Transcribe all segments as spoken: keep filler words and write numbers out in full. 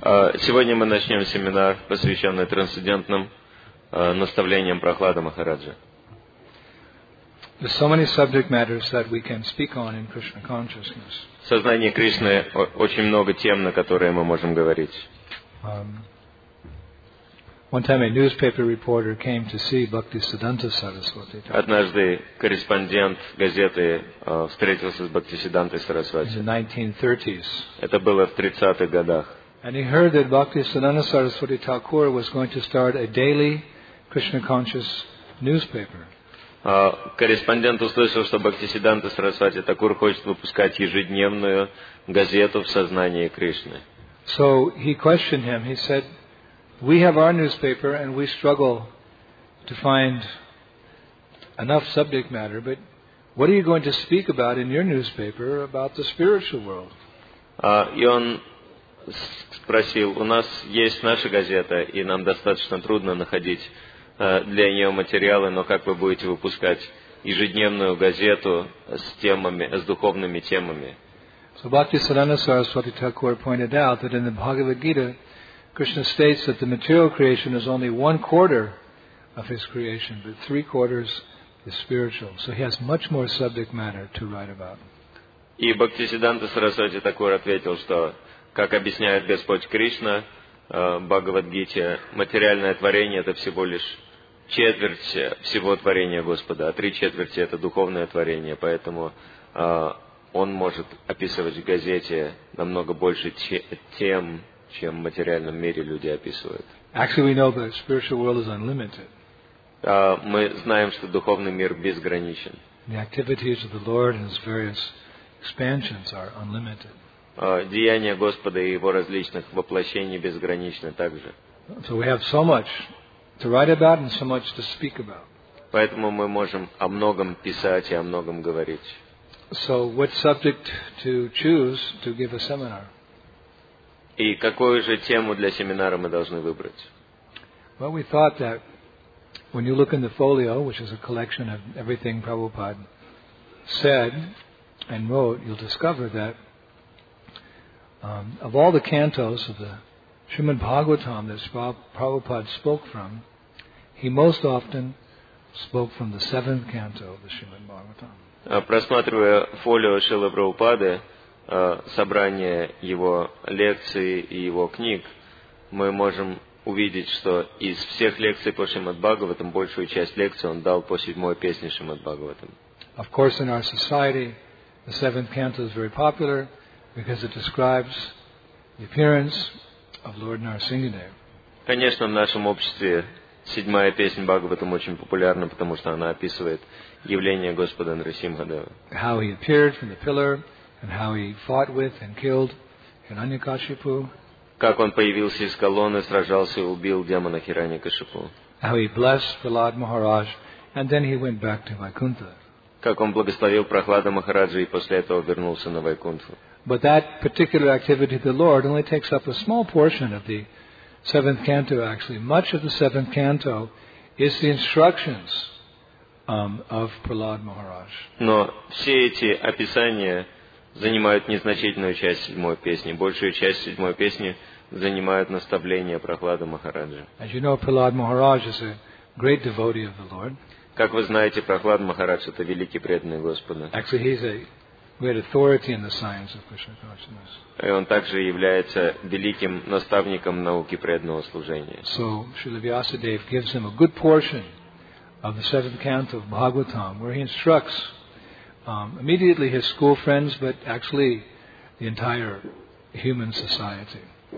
Сегодня мы начнем семинар, посвященный трансцендентным наставлениям Прохлады Махараджа. There's so many subject matters that we can speak on in Krishna consciousness. В сознании Кришны очень много тем, на которые мы можем говорить. Um, one time a newspaper reporter came to see Bhaktisiddhanta Saraswati. Однажды корреспондент газеты uh, встретился с Бхактисиддхантой Сарасвати. In the nineteen thirties. Это было в тридцатых годах. And he heard that Bhaktisiddhanta Saraswati Thakur was going to start a daily Krishna conscious newspaper. Uh, корреспондент услышал, что Бхактисиддханта Сарасвати Такур хочет выпускать ежедневную газету в сознании Кришны. So he questioned him. He said, "We have our newspaper and we struggle to find enough subject matter, but what are you going to speak about in your newspaper about the spiritual world?" Uh, и он спросил: у нас есть наша газета, и нам достаточно трудно находить uh, для нее материалы, но как вы будете выпускать ежедневную газету с темами, с духовными темами? So Bhaktisiddhanta Saraswati Thakur pointed out that in the Bhagavad Gita, Krishna states that the material creation is only one quarter of his creation, but three quarters is spiritual. So he has much more subject matter to write about. И Бхактисиддханта Сарасвати Такур ответил, что, как объясняет Господь Кришна в Бхагавад-гите, материальное творение — это всего лишь четверть всего творения Господа, а три четверти — это духовное творение, поэтому он может описывать в газете намного больше тем, чем в материальном мире люди описывают. Actually, we know the spiritual world is unlimited. Мы знаем, что духовный мир безграничен. The activities of the Lord and His various expansions are unlimited. Деяния Господа и Его различных воплощений безграничны также. So we have so much to write about and so much to speak about. Поэтому мы можем о многом писать и о многом говорить. So what subject to choose to give a seminar? И какую же тему для семинара мы должны выбрать? Well, we thought that when you look in the folio, which is a collection of everything Prabhupada said and wrote, you'll discover that um, of all the cantos of the Srimad Bhagavatam that Prabhupada spoke from, he most often spoke from the seventh canto of the Srimad Bhagavatam. Просматривая фолио Шрилы Прабхупады, собрание его лекций и его книг, мы можем увидеть, что из всех лекций по Шримад Бхагаватам большую часть лекций он дал по седьмой песне Шримад Бхагаватам. Of course, in our society, the seventh canto is very popular because it describes the appearance of Lord Narasimhadev. Конечно, в нашем обществе седьмая песня Бхагаватам очень популярна, потому что она описывает явление Господа Нарасимхадева. How he appeared from the pillar and how he fought with and killed Hiranyakashipu. Как он появился из колонны, сражался и убил демона Хираньякашипу. How he blessed Prahlad Maharaj and then he went back to Vaikuntha. Как он благословил Прохлада Махараджа и после этого вернулся на Вайкунтху. But that particular activity of the Lord only takes up a small portion of the seventh canto, actually. Much of the seventh canto is the instructions um, of Prahlad Maharaj. Но все эти описания занимают незначительную часть седьмой песни. Большую часть седьмой песни занимают наставления Прохлада Махараджа. As you know, Prahlad Maharaj is a great devotee of the Lord. Как вы знаете, Прохлад Махарадж — это великий преданный Господа. Actually, he's a great authority in the science of Krishna consciousness. И он также является великим наставником науки преданного служения. So, Srila Vyasadeva gives him a good portion of the seventh canto of Bhagavatam, where he instructs um, immediately his school friends, but actually the entire human society.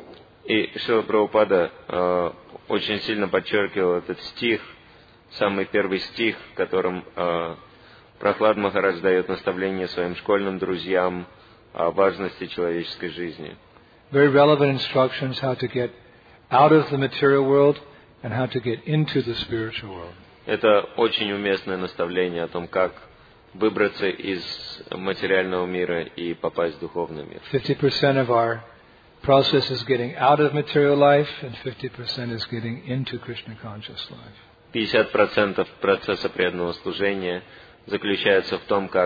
И Шрила Прабхупада э, очень сильно подчеркивал этот стих, самый первый стих, в котором э, Прохлад Махарадж дает наставление своим школьным друзьям о важности человеческой жизни. Very relevant instructions how to get out of the material world and how to get into the spiritual world. Это очень уместное наставление о том, как выбраться из материального мира и попасть в духовный мир. fifty percent of our process is getting out of material life and fifty percent is getting into Krishna conscious life. пятьдесят процентов процесса преданного служения заключается в том, как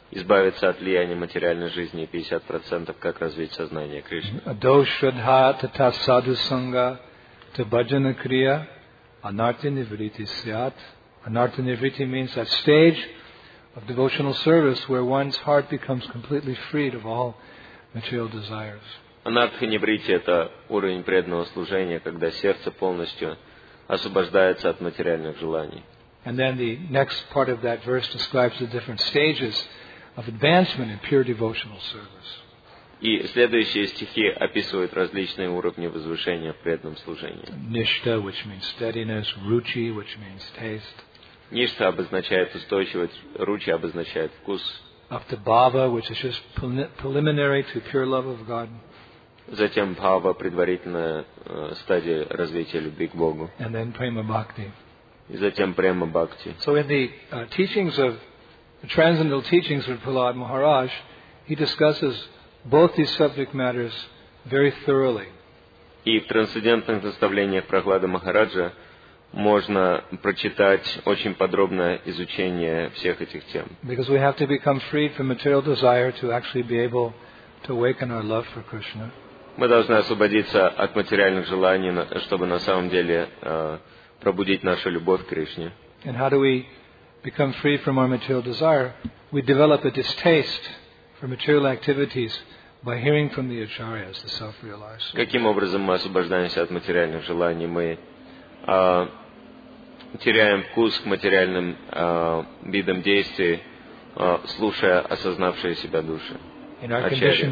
избавиться от влияния материальной жизни и пятьдесят процентов как развить сознание Кришны. Ado shraddha tata sadhu sangha to bhajana kriya anartha nivriti syat. Anartha nivriti means that stage of devotional service where one's heart becomes completely freed of all material desires. Анартха ниврити — это уровень преданного служения, когда сердце полностью освобождается от материальных желаний. And then the next part of that verse describes the different stages of advancement in pure devotional service. И следующие стихи описывают различные уровни возвышения в преданном служении. Nishta, which means steadiness, ruchi, which means taste. Ништа обозначает устойчивость, ручи обозначает вкус. Up to bhava, which is just preliminary to pure love of God. Затем бхава, предварительная э, стадия развития любви к Богу. And then prema bhakti. И затем према бхакти. So in the uh, teachings of the transcendental teachings of Prahlad Maharaj, he discusses both these subject matters very thoroughly. И в трансцендентных наставлениях Прахлада Махараджа можно прочитать очень подробное изучение всех этих тем. Because we have to become freed from material desire to actually be able to awaken our love for Krishna. Мы должны освободиться от материальных желаний, чтобы на самом деле э, пробудить нашу любовь к Кришне. And how do we become free from our material desire? We develop a distaste for material activities by hearing from the acharyas, the self-realized. Каким образом мы освобождаемся от материальных желаний? Мы э, теряем вкус к материальным э, видам действий, э, слушая осознавшие себя души. In our condition,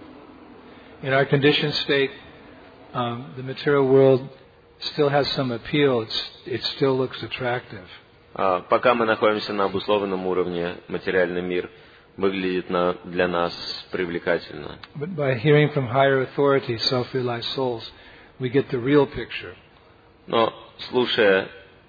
in our conditioned state, um, the material world still has some appeal. It's, it still looks attractive. Uh, пока мы находимся на обусловленном уровне, материальный мир выглядит на, для нас привлекательно. But by hearing from higher authority, self-realized souls, we get the real picture. Но слушая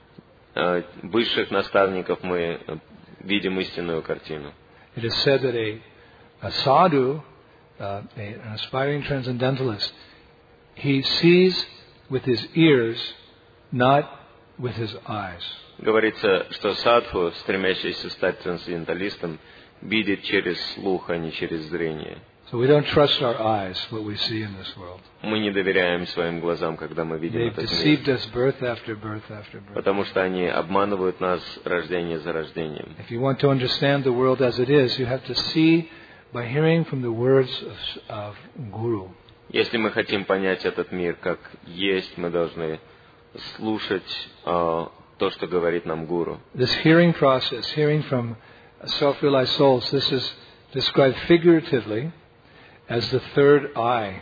uh, высших наставников, мы видим истинную картину. It is said that a A sadhu, uh, a, an aspiring transcendentalist, he sees with his ears, not with his eyes. Говорится, что садху, стремящийся стать трансценденталистом, видит через слух, а не через зрение. So we don't trust our eyes, what we see in this world. Мы не доверяем своим глазам, когда мы видим They've этот deceived мир. us birth after birth after birth. Потому что они обманывают нас рождение за рождением. If you want to understand the world as it is, you have to see by hearing from the words of, of Guru. Если мы хотим понять этот мир как есть, мы должны слушать uh, то, что говорит нам Гуру. This hearing process, hearing from self-realized souls, this is described figuratively as the third eye.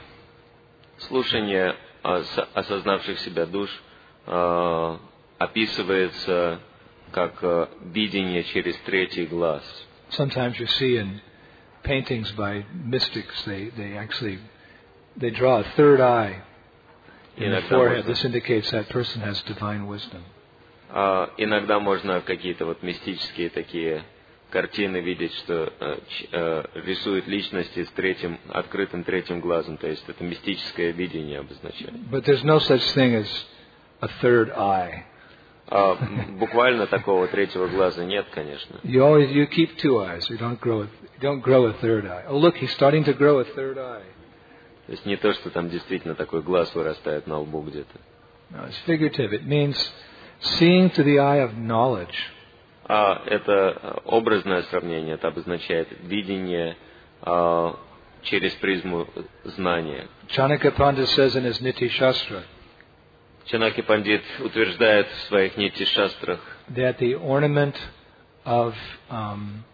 Слушание ос- осознавших себя душ uh, описывается как uh, видение через третий глаз. Sometimes you see in paintings by mystics, they, they actually they draw a third eye in the forehead. This indicates that person has divine wisdom. Uh, иногда можно какие-то вот мистические такие картины видеть, что uh, uh, рисуют личности с третьим, открытым третьим глазом, то есть это мистическое видение обозначает. But there's no such thing as a third eye. Uh, буквально такого третьего глаза нет, конечно. You always you keep two eyes. You don't grow a, you don't grow a third eye. Oh, look, he's starting to grow a third eye. То есть не то, что там действительно такой глаз вырастает на лбу где-то. No, it's figurative. It means seeing to the eye of knowledge. А это образное сравнение, это обозначает видение а, через призму знания. Chanakya Pandit says in his Niti Shastra Чанаки Пандит утверждает в своих нити-шастрах, that the ornament of um,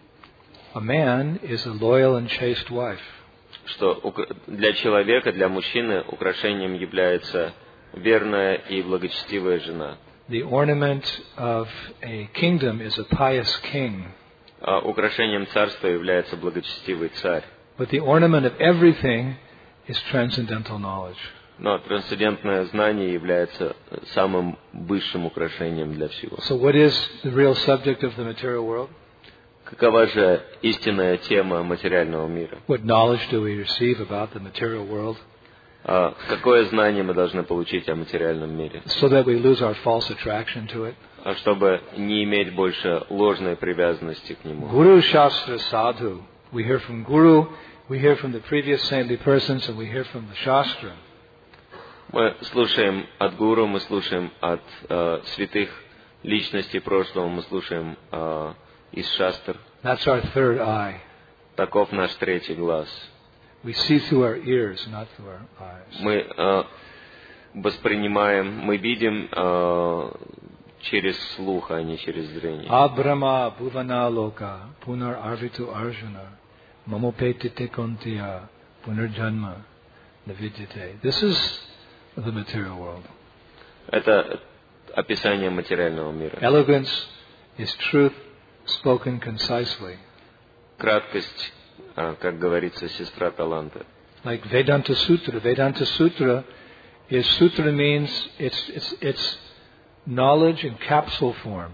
a man is a loyal and chaste wife. что для человека, для мужчины украшением является верная и благочестивая жена. The ornament of a kingdom is a pious king. А украшением царства является благочестивый царь. But the ornament of everything is transcendental knowledge. Но трансцендентное знание является самым высшим украшением для всего. So what is the real subject of the material world? Какова же истинная тема материального мира? What knowledge do we receive about the material world? А какое знание мы должны получить о материальном мире? So that we lose our false attraction to it. А чтобы не иметь больше ложной привязанности к нему. Guru Shastra Sadhu. We hear from Guru, we hear from the previous saintly persons, and we hear from the Shastra. Мы слушаем от гуру, мы слушаем от э, святых личностей прошлого, мы слушаем э, из шастр. That's our third eye. Таков наш третий глаз. We see through our ears, not through our eyes. Мы э, воспринимаем, мы видим э, через слух, а не через зрение. Abrahma bhuvana loka punar arvitu arjuna mamopetite kontiya punarjanma navidyate. This is the material world. Это описание материального мира. Elegance is truth spoken concisely. Краткость, как говорится, сестра таланта. Like Vedanta Sutra. Vedanta Sutra is sutra means it's it's it's knowledge in capsule form.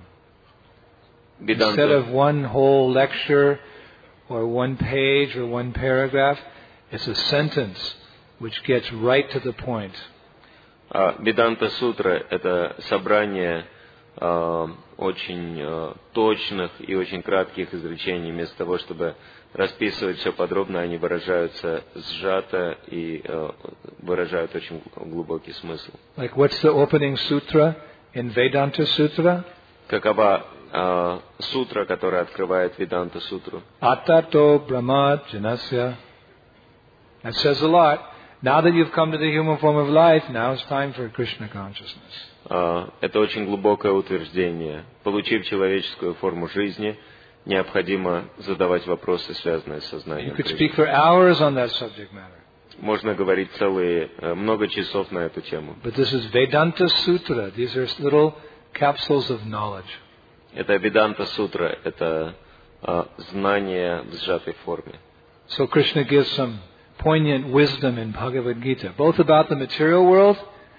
Instead of one whole lecture or one page or one paragraph, it's a sentence which gets right to the point. Веданта Сутра – это собрание э, очень э, точных и очень кратких изречений. Вместо того, чтобы расписывать все подробно, они выражаются сжато и э, выражают очень глубокий смысл. Like what's the opening sutra in Vedanta Sutra? Какова э, сутра, которая открывает Веданта Сутру? Atato Brahma Janasya. That says a lot. Now that you've come to the human form of life, now it's time for Krishna consciousness. Это очень глубокое утверждение. Получив человеческую форму жизни, необходимо задавать вопросы, связанные с сознанием. You could speak for hours on that subject matter. Можно говорить целые много часов на эту тему. But this is Vedanta Sutra. These are little capsules of knowledge. Это Веданта Сутра, это uh, знание в сжатой форме. So Krishna gives some poignant wisdom in Bhagavad Gita, both about the material world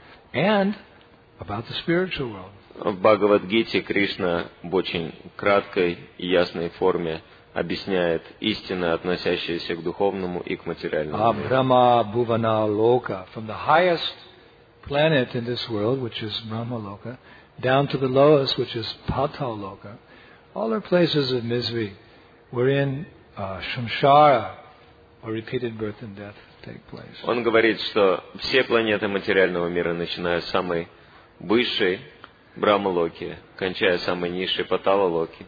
and about the spiritual world. В Бхагавад-гите Кришна в очень краткой и ясной форме объясняет истины, относящиеся к духовному и к материальному миру. Brahma Bhuvana Loka, from the highest planet in this world, which is Brahma Loka, down to the lowest, which is Patal Loka, all are places of misery, wherein uh, samsara, or repeated birth and death, take place. Он говорит, что все планеты материального мира, начиная с самой высшей Брахма-локи, кончая самой низшей Патала-локи,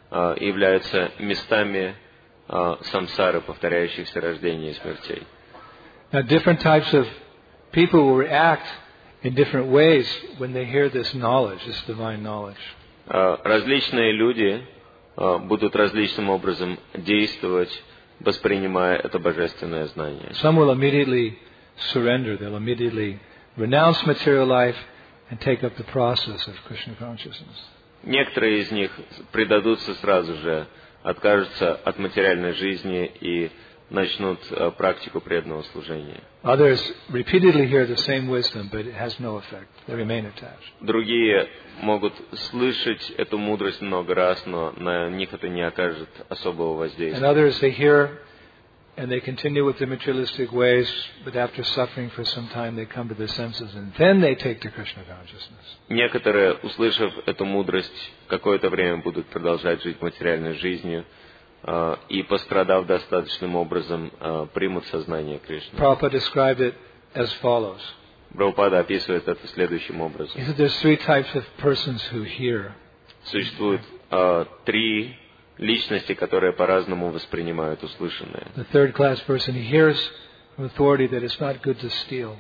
являются местами самсары, повторяющихся рождений и смертей. Now, different types of people will react in different ways when they hear this knowledge, this divine knowledge. Различные люди будут различным образом действовать, воспринимая это божественное знание. Some will immediately surrender. They'll immediately renounce material life and take up the process of Krishna consciousness. Некоторые из них предадутся сразу же, откажутся от материальной жизни и начнут практику преданного служения. Others repeatedly hear the same wisdom, but it has no effect. They remain attached. Другие могут слышать эту мудрость много раз, но на них это не окажет особого воздействия. And others, they hear and they continue with the materialistic ways, but after suffering for some time, they come to their senses, and then they take to Krishna consciousness. Некоторые, услышав эту мудрость, какое-то время будут продолжать жить материальной жизнью, и, пострадав достаточным образом, примут сознание Кришны. Prabhupada described it as follows. Прабхупада описывает это следующим образом. He said there's three types of persons who hear. Существует uh, три личности, которые по-разному воспринимают услышанное. The third class person hears from authority that it's not good to steal.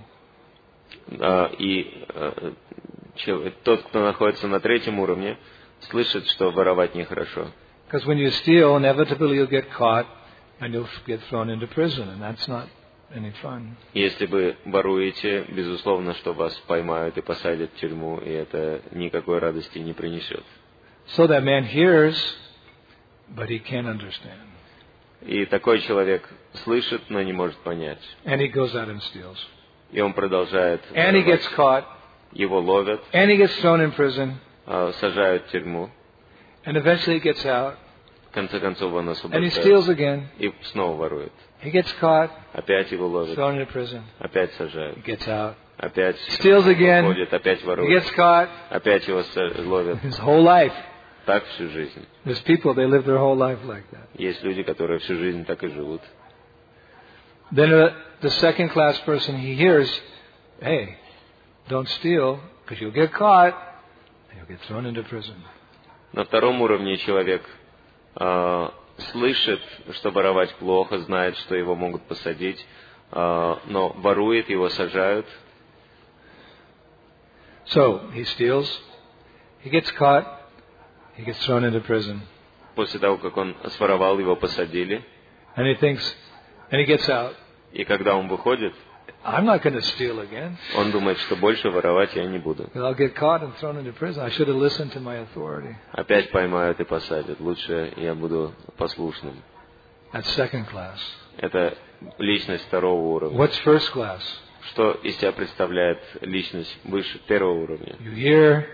Uh, и uh, человек, тот, кто находится на третьем уровне, слышит, что воровать нехорошо. Because when you steal, inevitably you'll get caught and you'll get thrown into prison, and that's not any fun. Если вы воруете, безусловно, что вас поймают и посадят в тюрьму, и это никакой радости не принесет. So that man hears, but he can't understand. И такой человек слышит, но не может понять. And he goes out and steals. И он продолжает. And he gets caught. Его ловят. And he gets thrown in prison. Сажают в тюрьму. And eventually he gets out. конце концов он And he steals освобождается again. и снова ворует. He gets caught, Опять его ловят, thrown into prison. опять сажают, He gets out. опять Steals again. выходит, опять He ворует, gets caught. опять его са- ловят. His whole life. Так всю жизнь. There's people, they live their whole life like that. Есть люди, которые всю жизнь так и живут. Then uh, the second class person, he hears, hey, don't steal, because you'll get caught, and you'll get thrown into prison. На втором уровне человек э, слышит, что воровать плохо, знает, что его могут посадить, э, но ворует, его сажают. So, he steals, he gets caught, he gets thrown into prison. После того, как он своровал, его посадили. And he thinks, and he gets out, И когда он выходит, I'm not going to steal again. он думает, что больше воровать я не буду. I'll get caught and thrown into prison. I should have listened to my authority. Опять поймают и посадят. Лучше я буду послушным. That's second class. Это личность второго уровня. What's first class? Что из себя представляет личность выше первого уровня? You hear,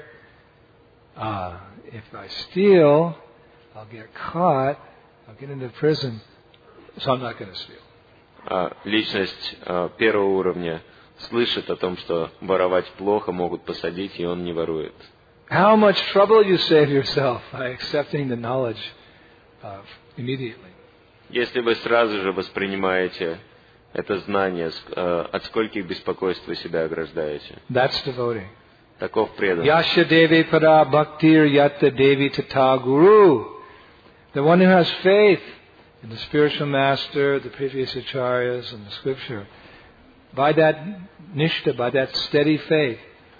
uh, if I steal, I'll get caught, I'll get into prison, so I'm not going to steal. А личность а, первого уровня слышит о том, что воровать плохо, могут посадить, и он не ворует. How much trouble you save yourself by accepting the knowledge uh, immediately. Если вы сразу же воспринимаете это знание, с- а, от скольких беспокойств вы себя ограждаете. That's devotee. Таков предан. Yasha Devi Pada Bhaktir Yatta Devi Tata Guru. The one who has faith in the spiritual master, the previous acharyas, and the scripture. By that nishta, by that steady faith,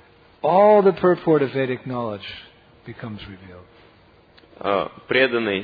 all the purport of Vedic knowledge becomes revealed. А, преданный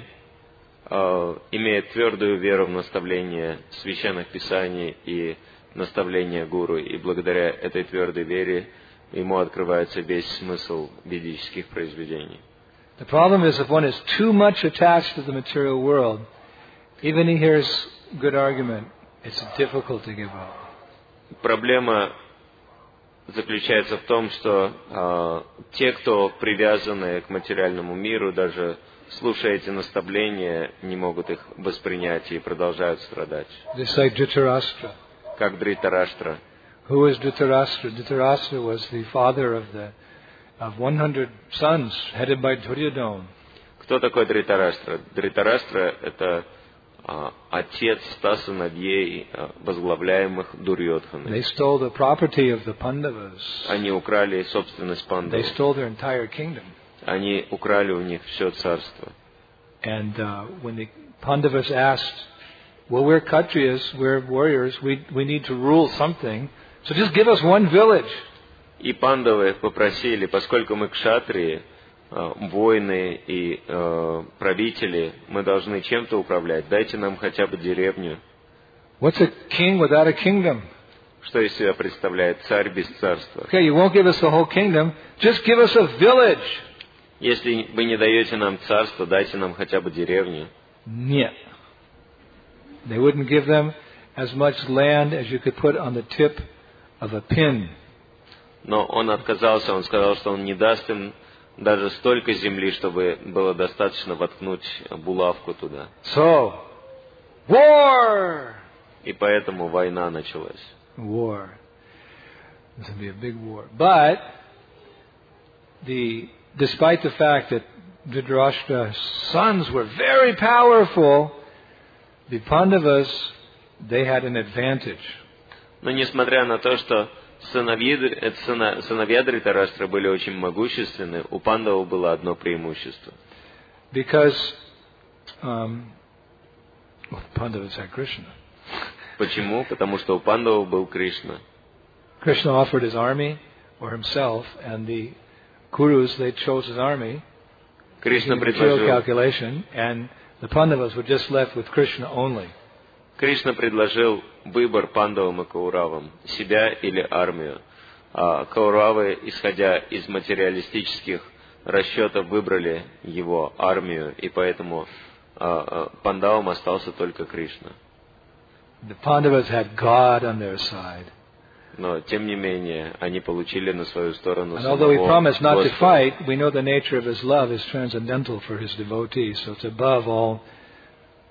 а, имеет твердую веру в наставление священных писаний и наставления гуру, и благодаря этой твердой вере ему открывается весь смысл ведических произведений. The problem is if one is too much attached to the material world, even he hears good argument, it's difficult to give up. Проблема заключается в том, что а, те, кто привязаны к материальному миру, даже слушая эти наставления, не могут их воспринять и продолжают страдать. Just like Dhritarashtra. Как Дритараштра. Who was Dhritarashtra? Dhritarashtra was the father of the of one hundred sons headed by Duryodhana. Кто такой Дритараштра? Дритараштра — это а, отец ста сыновей, а, возглавляемых Дурьодханой. They stole the property of the Pandavas. Они украли собственность They пандавов. stole their entire kingdom. Они украли у них все царство. And uh, when the Pandavas asked, well, we're Kshatriyas, we're warriors, we, we need to rule something, so just give us one village. И пандавы попросили, поскольку мы кшатрии, э, воины и э, правители, мы должны чем-то управлять, дайте нам хотя бы деревню. What's a king without a kingdom? Что из себя представляет царь без царства? Okay, you won't give us the whole kingdom, just give us a village. Если вы не даете нам царство, дайте нам хотя бы деревню. Нет. They wouldn't give them as much land as you could put on the tip of a pin. Но он отказался, он сказал, что он не даст им даже столько земли, чтобы было достаточно воткнуть булавку туда. So, war! И поэтому война началась. War. It's going to be a big war. But, the, despite the fact that Dhritarashtra's sons were very powerful, the Pandavas, they had an advantage. Но несмотря на то, что сыновья, э, сына- сыновья Дритараштра были очень могущественны, у пандавов было одно преимущество. Because um, well, Pandavas had Krishna. Почему? Потому что у пандавов был Кришна. Krishna offered his army or himself, and the Kurus, they chose his army. Кришна In material предложил, calculation, and the Pandavas were just left with Krishna only. Кришна предложил выбор пандавам и кауравам, себя или армию. А кауравы, исходя из материалистических расчетов, выбрали его армию, и поэтому а, а, пандавам остался только Кришна. The Pandavas had God on their side. Но, тем не менее, они получили на свою сторону And although he самого promised not to Господа. fight, we know the nature of his love is transcendental for his devotees, so it's above all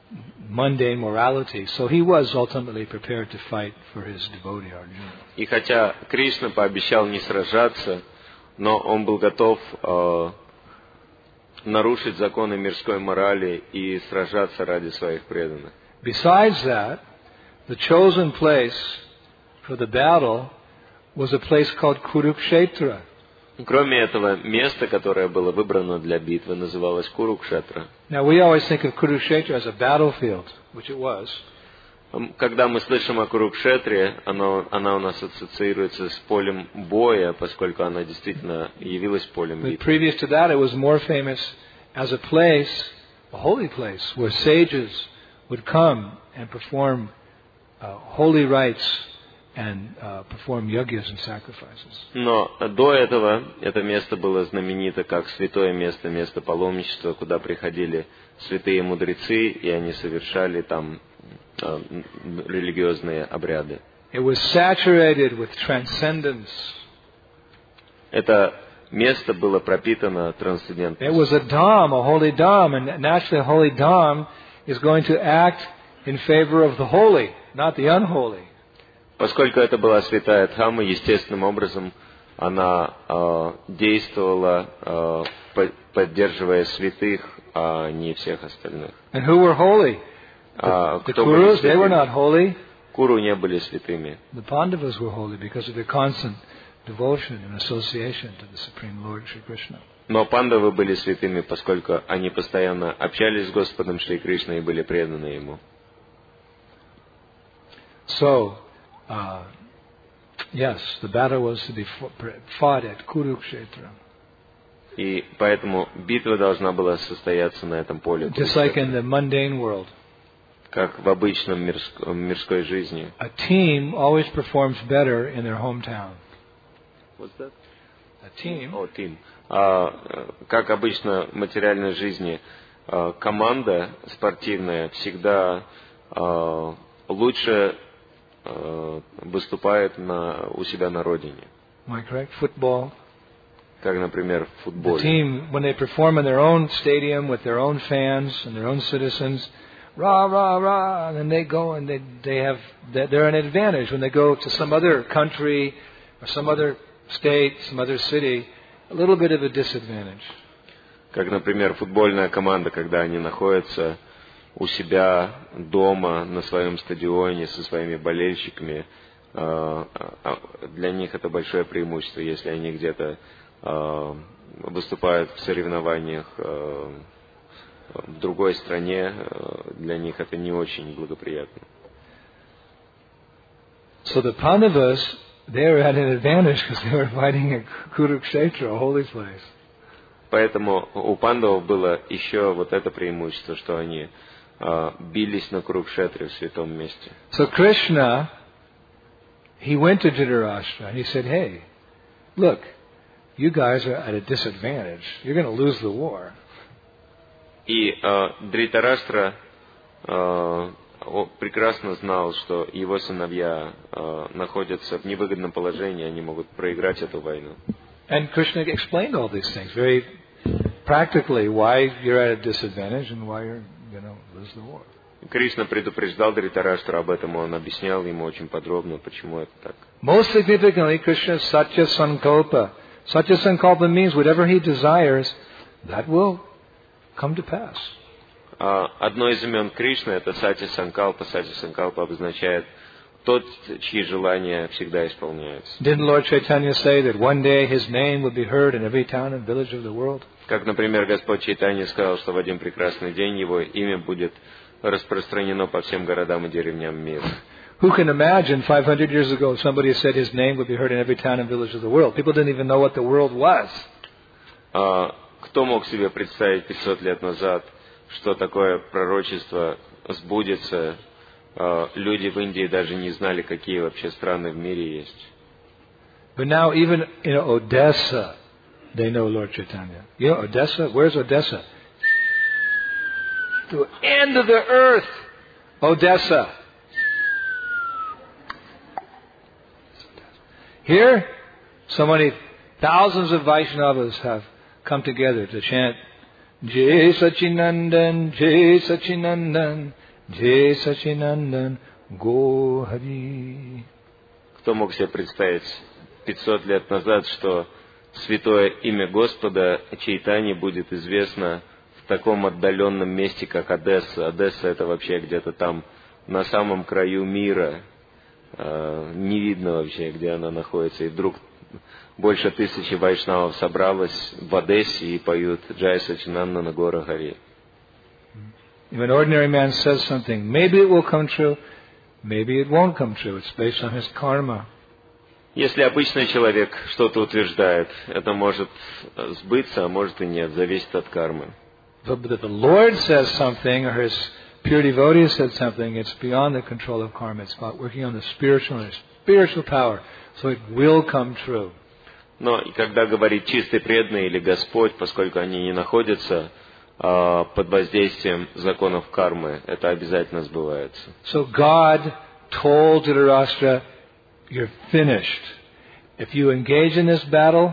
mundane morality. So he was ultimately prepared to fight for his devotee Arjuna. И хотя Кришна пообещал не сражаться, но он был готов э, нарушить законы мирской морали и сражаться ради своих преданных. Besides that, the chosen place for the battle was a place called Kurukshetra. Кроме этого, место, которое было выбрано для битвы, называлось Курукшетра. Now we always think of Kurukshetra as a battlefield, which it was. Когда мы слышим о Курукшетре, оно, она у нас ассоциируется с полем боя, поскольку она действительно явилась полем But битвы. previous to that, it was more famous as a place, a holy place, where sages would come and perform uh, holy rites and uh, perform yagyas and sacrifices. Но до этого это место было знаменито как святое место, место паломничества, куда приходили святые мудрецы, и они совершали там э, религиозные обряды. It was saturated with transcendence. Это место было пропитано It трансцендентностью. was a dham, a holy dham, and naturally a holy dham is going to act in favor of the holy, not the unholy. Поскольку это была святая Дхамма, естественным образом она э, действовала, э, по- поддерживая святых, а не всех остальных. And who were holy? А The кто были Kurus, they were святыми? not holy. Куру не были святыми. The Pandavas were holy because of their constant devotion and association to the Supreme Lord Shri Krishna. Но пандавы были святыми, поскольку они постоянно общались с Господом Шри Кришной и были преданы Ему. So, uh, yes, the battle was to be fought at Kurukshetra. И поэтому битва должна была состояться на этом поле, Just like in the mundane world, как в обычном мирск- мирской жизни. a team always performs better in their hometown. A team О, тим. А, э, как обычно в материальной жизни, э, команда спортивная всегда э, лучше э, выступает на, у себя на родине. am I correct? Football. Как, например, в The футболе. team, when they perform in their own stadium with their own fans and their own citizens, rah, rah, rah, and then they go and they, they have, they're an advantage. When they go to some other country or some other state, some other city, a little bit of a disadvantage. Как, например, футбольная команда, когда они находятся у себя дома, на своем стадионе, со своими болельщиками, э, э, для них это большое преимущество. Если они где-то э, выступают в соревнованиях э, в другой стране, э, для них это не очень благоприятно. So the Pandavas, they were at an advantage because they were fighting at Kurukshetra, a holy place. Поэтому у пандавов было еще вот это преимущество, что они э, бились на Курукшетре в святом месте. So Krishna, he went to Dhritarashtra and he said, hey, look, you guys are at a disadvantage. You're going to lose the war. И э, Дритараштра э, о- прекрасно знал, что его сыновья э, находятся в невыгодном положении, они могут проиграть эту войну. And Krishna explained all these things very practically, why you're at a disadvantage and why you're going to lose the war. Кришна предупреждал Дритараштра об этом, он объяснял ему очень подробно, почему это так. Most significantly, Krishna's Satya Sankalpa. Satya Sankalpa means whatever he desires, that will come to pass. А одно из имен Кришны — это Сати Санкалпа. Сати Санкалпа обозначает тот, чьи желания всегда исполняются. Didn't Lord Chaitanya say that one day his name would be heard in every town and village of the world? Как, например, Господь Чайтанья сказал, что в один прекрасный день его имя будет распространено по всем городам и деревням мира. Who can imagine five hundred years ago somebody said his name would be heard in every town and village of the world? People didn't even know what the world was. А кто мог себе представить пятьсот лет назад, что такое пророчество сбудется? А, люди в Индии даже не знали, какие вообще страны в мире есть. But now even in Odessa, they know Lord Chaitanya. You know Odessa? Where's Odessa? The end of the earth, Odessa. Here, so many thousands of Vaishnavas have come together to chant Jai Sachinandan, Jai Sachinandan, Jai Sachinandan, Go Hari. Кто мог себе представить пятьсот лет назад, что святое имя Господа Чайтаньи будет известно в таком отдаленном месте, как Одесса. Одесса — это вообще где-то там на самом краю мира. Не видно вообще, где она находится. И вдруг больше тысячи вайшнавов собралось в Одессе и поют Джай Сачинанда на Гора Хари. If an ordinary man says something, maybe it will come true, maybe it won't come true. It's based on his karma. Если обычный человек что-то утверждает, это может сбыться, а может и нет, зависит от кармы. But if the Lord says something, or His pure devotee said something, it's beyond the control of karma. It's about working on the spiritual and spiritual power, so it will come true. Но и когда говорит чистый преданный или Господь, поскольку они не находятся а, под воздействием законов кармы, это обязательно сбывается. So God told Dhritarashtra, you're finished. If you engage in this battle,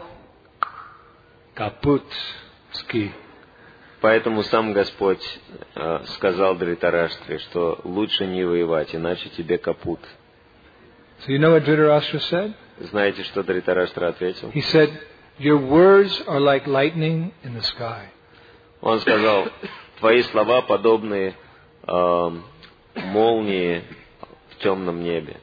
kaput ski. Поэтому сам Господь э, сказал Дhrитараштре, что лучше не воевать, иначе тебе капут. So you know what Dhritarashtra said? Знаете, что Дhrитараштра ответил? He said, your words are like lightning in the sky. Он сказал, твои слова подобны э, молнии в темном небе.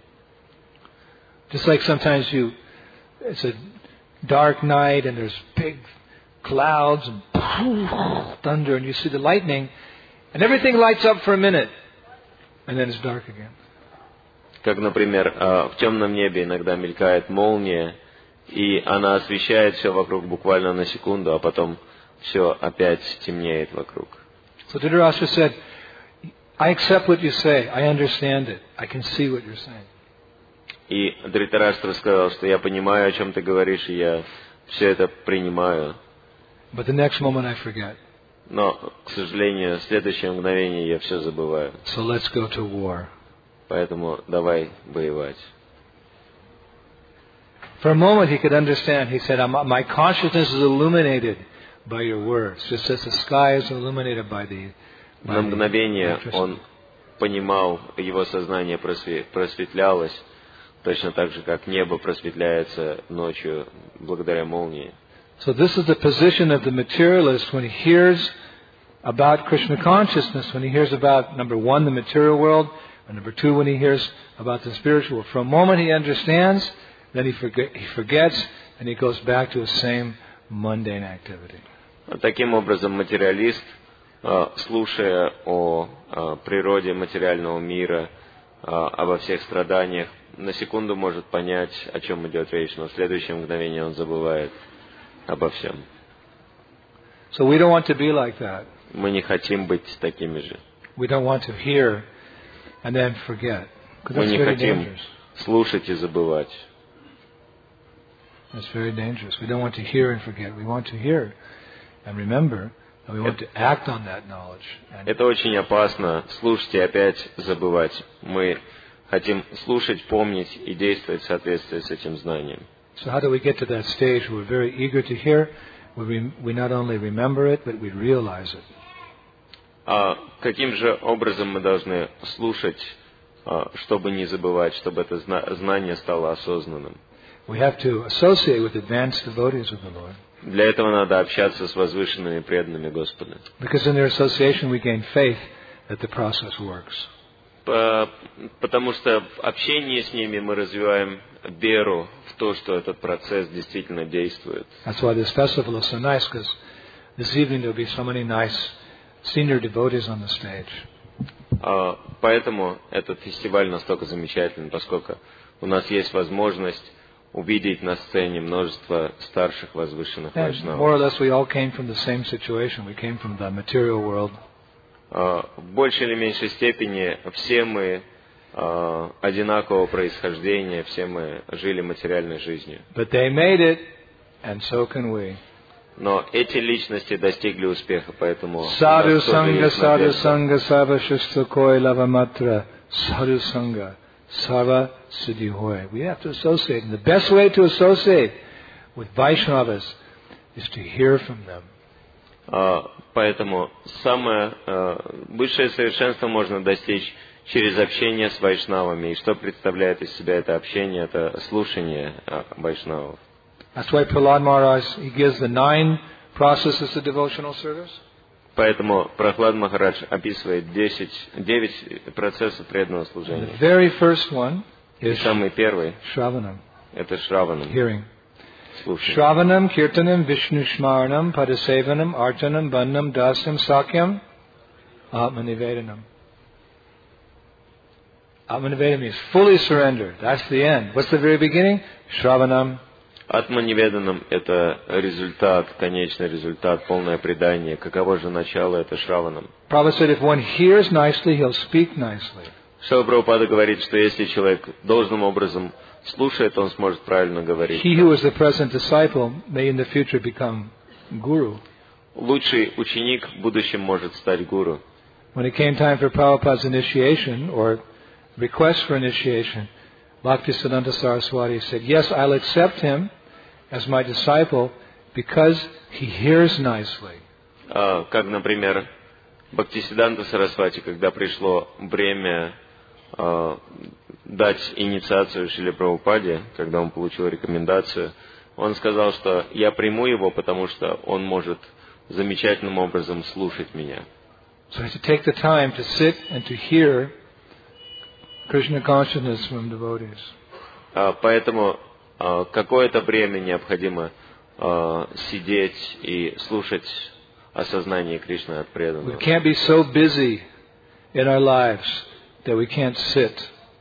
Just like sometimes you, it's a dark night and there's big clouds and thunder and you see the lightning and everything lights up for a minute and then it's dark again. Как, например, в темном небе иногда мелькает молния, и она освещает все вокруг буквально на секунду, а потом все опять темнеет вокруг. So Dhritarashtra said, I accept what you say, I understand it, I can see what you're saying. И Дhrитараштра сказал, что я понимаю, о чем ты говоришь, и я все это принимаю. But the next moment I forget. Но, к сожалению, в следующее мгновение я все забываю. So let's go to war. Поэтому давай воевать. For a moment he could understand. He said, my consciousness is illuminated by your words, just as the sky is illuminated by the... By На мгновение он понимал, его сознание просветлялось, точно так же, как небо просветляется ночью благодаря молнии. So this is the position of the materialist when he hears about Krishna consciousness, when he hears about, number one, the material world, and number two, when he hears about the spiritual world. For a moment he understands, then he, forget, he forgets, and he goes back to his same mundane activity. Таким образом, материалист, слушая о природе материального мира, обо всех страданиях, на секунду может понять, о чем идет речь, но в следующее мгновение он забывает обо всем. So we don't want to be like that. Мы не хотим быть такими же. We don't want to hear and then forget. Мы не хотим слушать и забывать. That's very dangerous. We don't want to hear and forget. We want to hear and remember, and we want to act on that knowledge. Это очень опасно, слушать и опять забывать. Мы хотим слушать, помнить и действовать в соответствии с этим знанием. So how do we get to that stage where we're very eager to hear, where we, we not only remember it, but we realize it? А каким же образом мы должны слушать, чтобы не забывать, чтобы это знание стало осознанным? We have to associate with advanced devotees of the Lord. Для этого надо общаться с возвышенными преданными Господа. Because in their association we gain faith that the process works. Потому что в общении с ними мы развиваем веру в то, что этот процесс действительно действует. That's why this festival is so nice, because this evening there will be so many nice senior devotees on the stage. Поэтому этот фестиваль настолько замечательный, поскольку у нас есть возможность увидеть на сцене множество старших возвышенных вайшнавов. More or less we all came from the same situation. We came from the material world. В большей или меньшей степени все мы одинакового происхождения, все мы жили материальной жизнью. But they made it, and so can we. Но эти личности достигли успеха, поэтому Sadhu Sangha, Sadhu Sangha, Sarva Shishta Koi Lava Matra, Sadhu Sangha, Sarva Siddhi Hoy. We have to associate. And the best way to associate with Vaishnavas is to hear from them. Поэтому самое высшее совершенство можно достичь через общение с вайшнавами. И что представляет из себя это общение? Это слушание вайшнавов. That's why Prahlad Maharaj, he gives the nine processes of devotional service. Поэтому Прахлад Махарадж описывает десять, девять процессов преданного служения. The very first one И is самый первый Shravanam, – это Шраванам, hearing. слушание. Shravanam, Kirtanam, Vishnu Shmaranam, Padasevanam, Archanam, Bandham, Dasyam, Sakyam, Atmanivedanam. Atmanivedanam means fully surrendered. That's the end. What's the very beginning? Shravanam. Атманиведанам – это результат, конечный результат, полное предание. Каково же начало? Это Шраванам. Prabhupada said if one hears nicely, he'll speak nicely. Шрила Прабхупада говорит, что если человек должным образом слушает, он сможет правильно говорить. He who is the present disciple may in the future become guru. Лучший ученик в будущем может стать гуру. When it came time for Prabhupada's initiation or request for initiation, Bhaktisiddhanta Saraswati said, yes, I'll accept him as my disciple because he hears nicely. А, как, например, Бхактисиддханта Сарасвати, когда пришло время а, дать инициацию Шриле Прабхупаде, когда он получил рекомендацию, он сказал, что я приму его, потому что он может замечательным образом слушать меня. So to take the time to sit and to hear Krishna consciousness from devotees. А, поэтому а, какое-то время необходимо а, сидеть и слушать осознание Кришны от преданного. We can't be so busy in our lives that we can't sit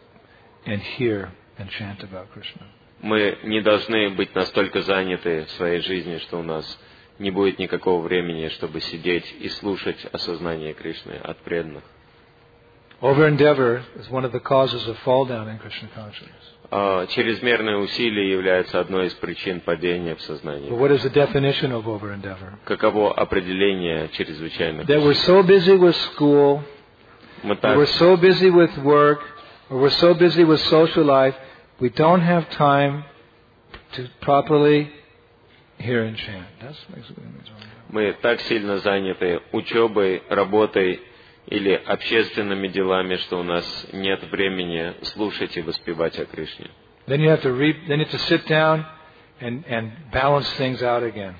and hear and chant about Krishna. Мы не должны быть настолько заняты в своей жизни, что у нас не будет никакого времени, чтобы сидеть и слушать осознание Кришны от преданных. Over-endeavor is one of the causes of fall down in Krishna consciousness. А, чрезмерные усилия являются одной из причин падения в сознании. But what is the definition of over-endeavor? Каково определение чрезвычайных That we're усилий? so busy with school, Мы that так, we're so busy with work, or we're so busy with social life, we don't have time to properly hear and chant. That's basically what it's all about. мы так сильно заняты учебой, работой или общественными делами, что у нас нет времени слушать и воспевать о Кришне. Then you have to re- then you have to sit down and, and balance things out again.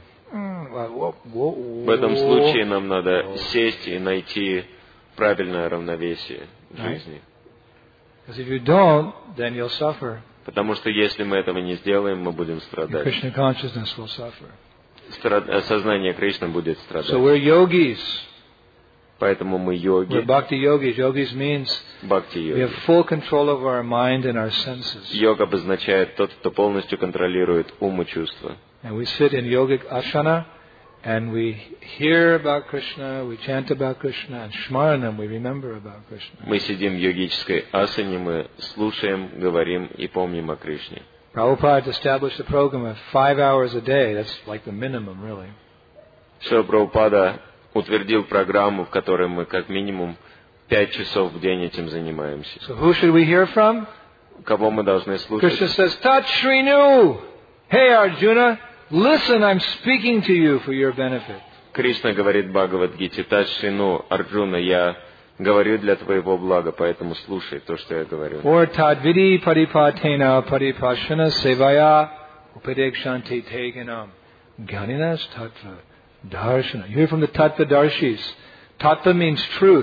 В этом случае нам надо сесть и найти правильное равновесие в жизни. Because if you don't, then you'll suffer. Потому что если мы этого не сделаем, мы будем Your страдать. Krishna consciousness will suffer. Страд- Сознание Кришны будет страдать. So we're yogis. Поэтому мы We're йоги, bhakti yogis. Yogis means we have бхакти-йоги. full control over our mind and our senses. Йога обозначает тот, кто полностью контролирует ум и чувства. And we sit in yogic asana and we hear about Krishna, we chant about Krishna, and Shmaranam, we remember about Krishna. Мы сидим в йогической асане, мы слушаем, говорим и помним о Кришне. Prabhupada established a program of five hours a day. That's like the minimum, really. Шрила Прабхупада утвердил программу, в которой мы как минимум пять часов в день этим занимаемся. So who should we hear from? Кого мы должны Krishna слушать? says, Tat Shrinu! Hey Arjuna, listen, I'm speaking to you for your benefit. Кришна говорит в Бхагавад-гите: Тат-шрину, Арджуна, я говорю для твоего блага, поэтому слушай то, что я говорю. Or Tadvidi Paripatena Paripashana Sevaya Upadekshanti Teganam Ganinas Tattva Darshana. You hear from the Tattva Darshis. Tattva means truth.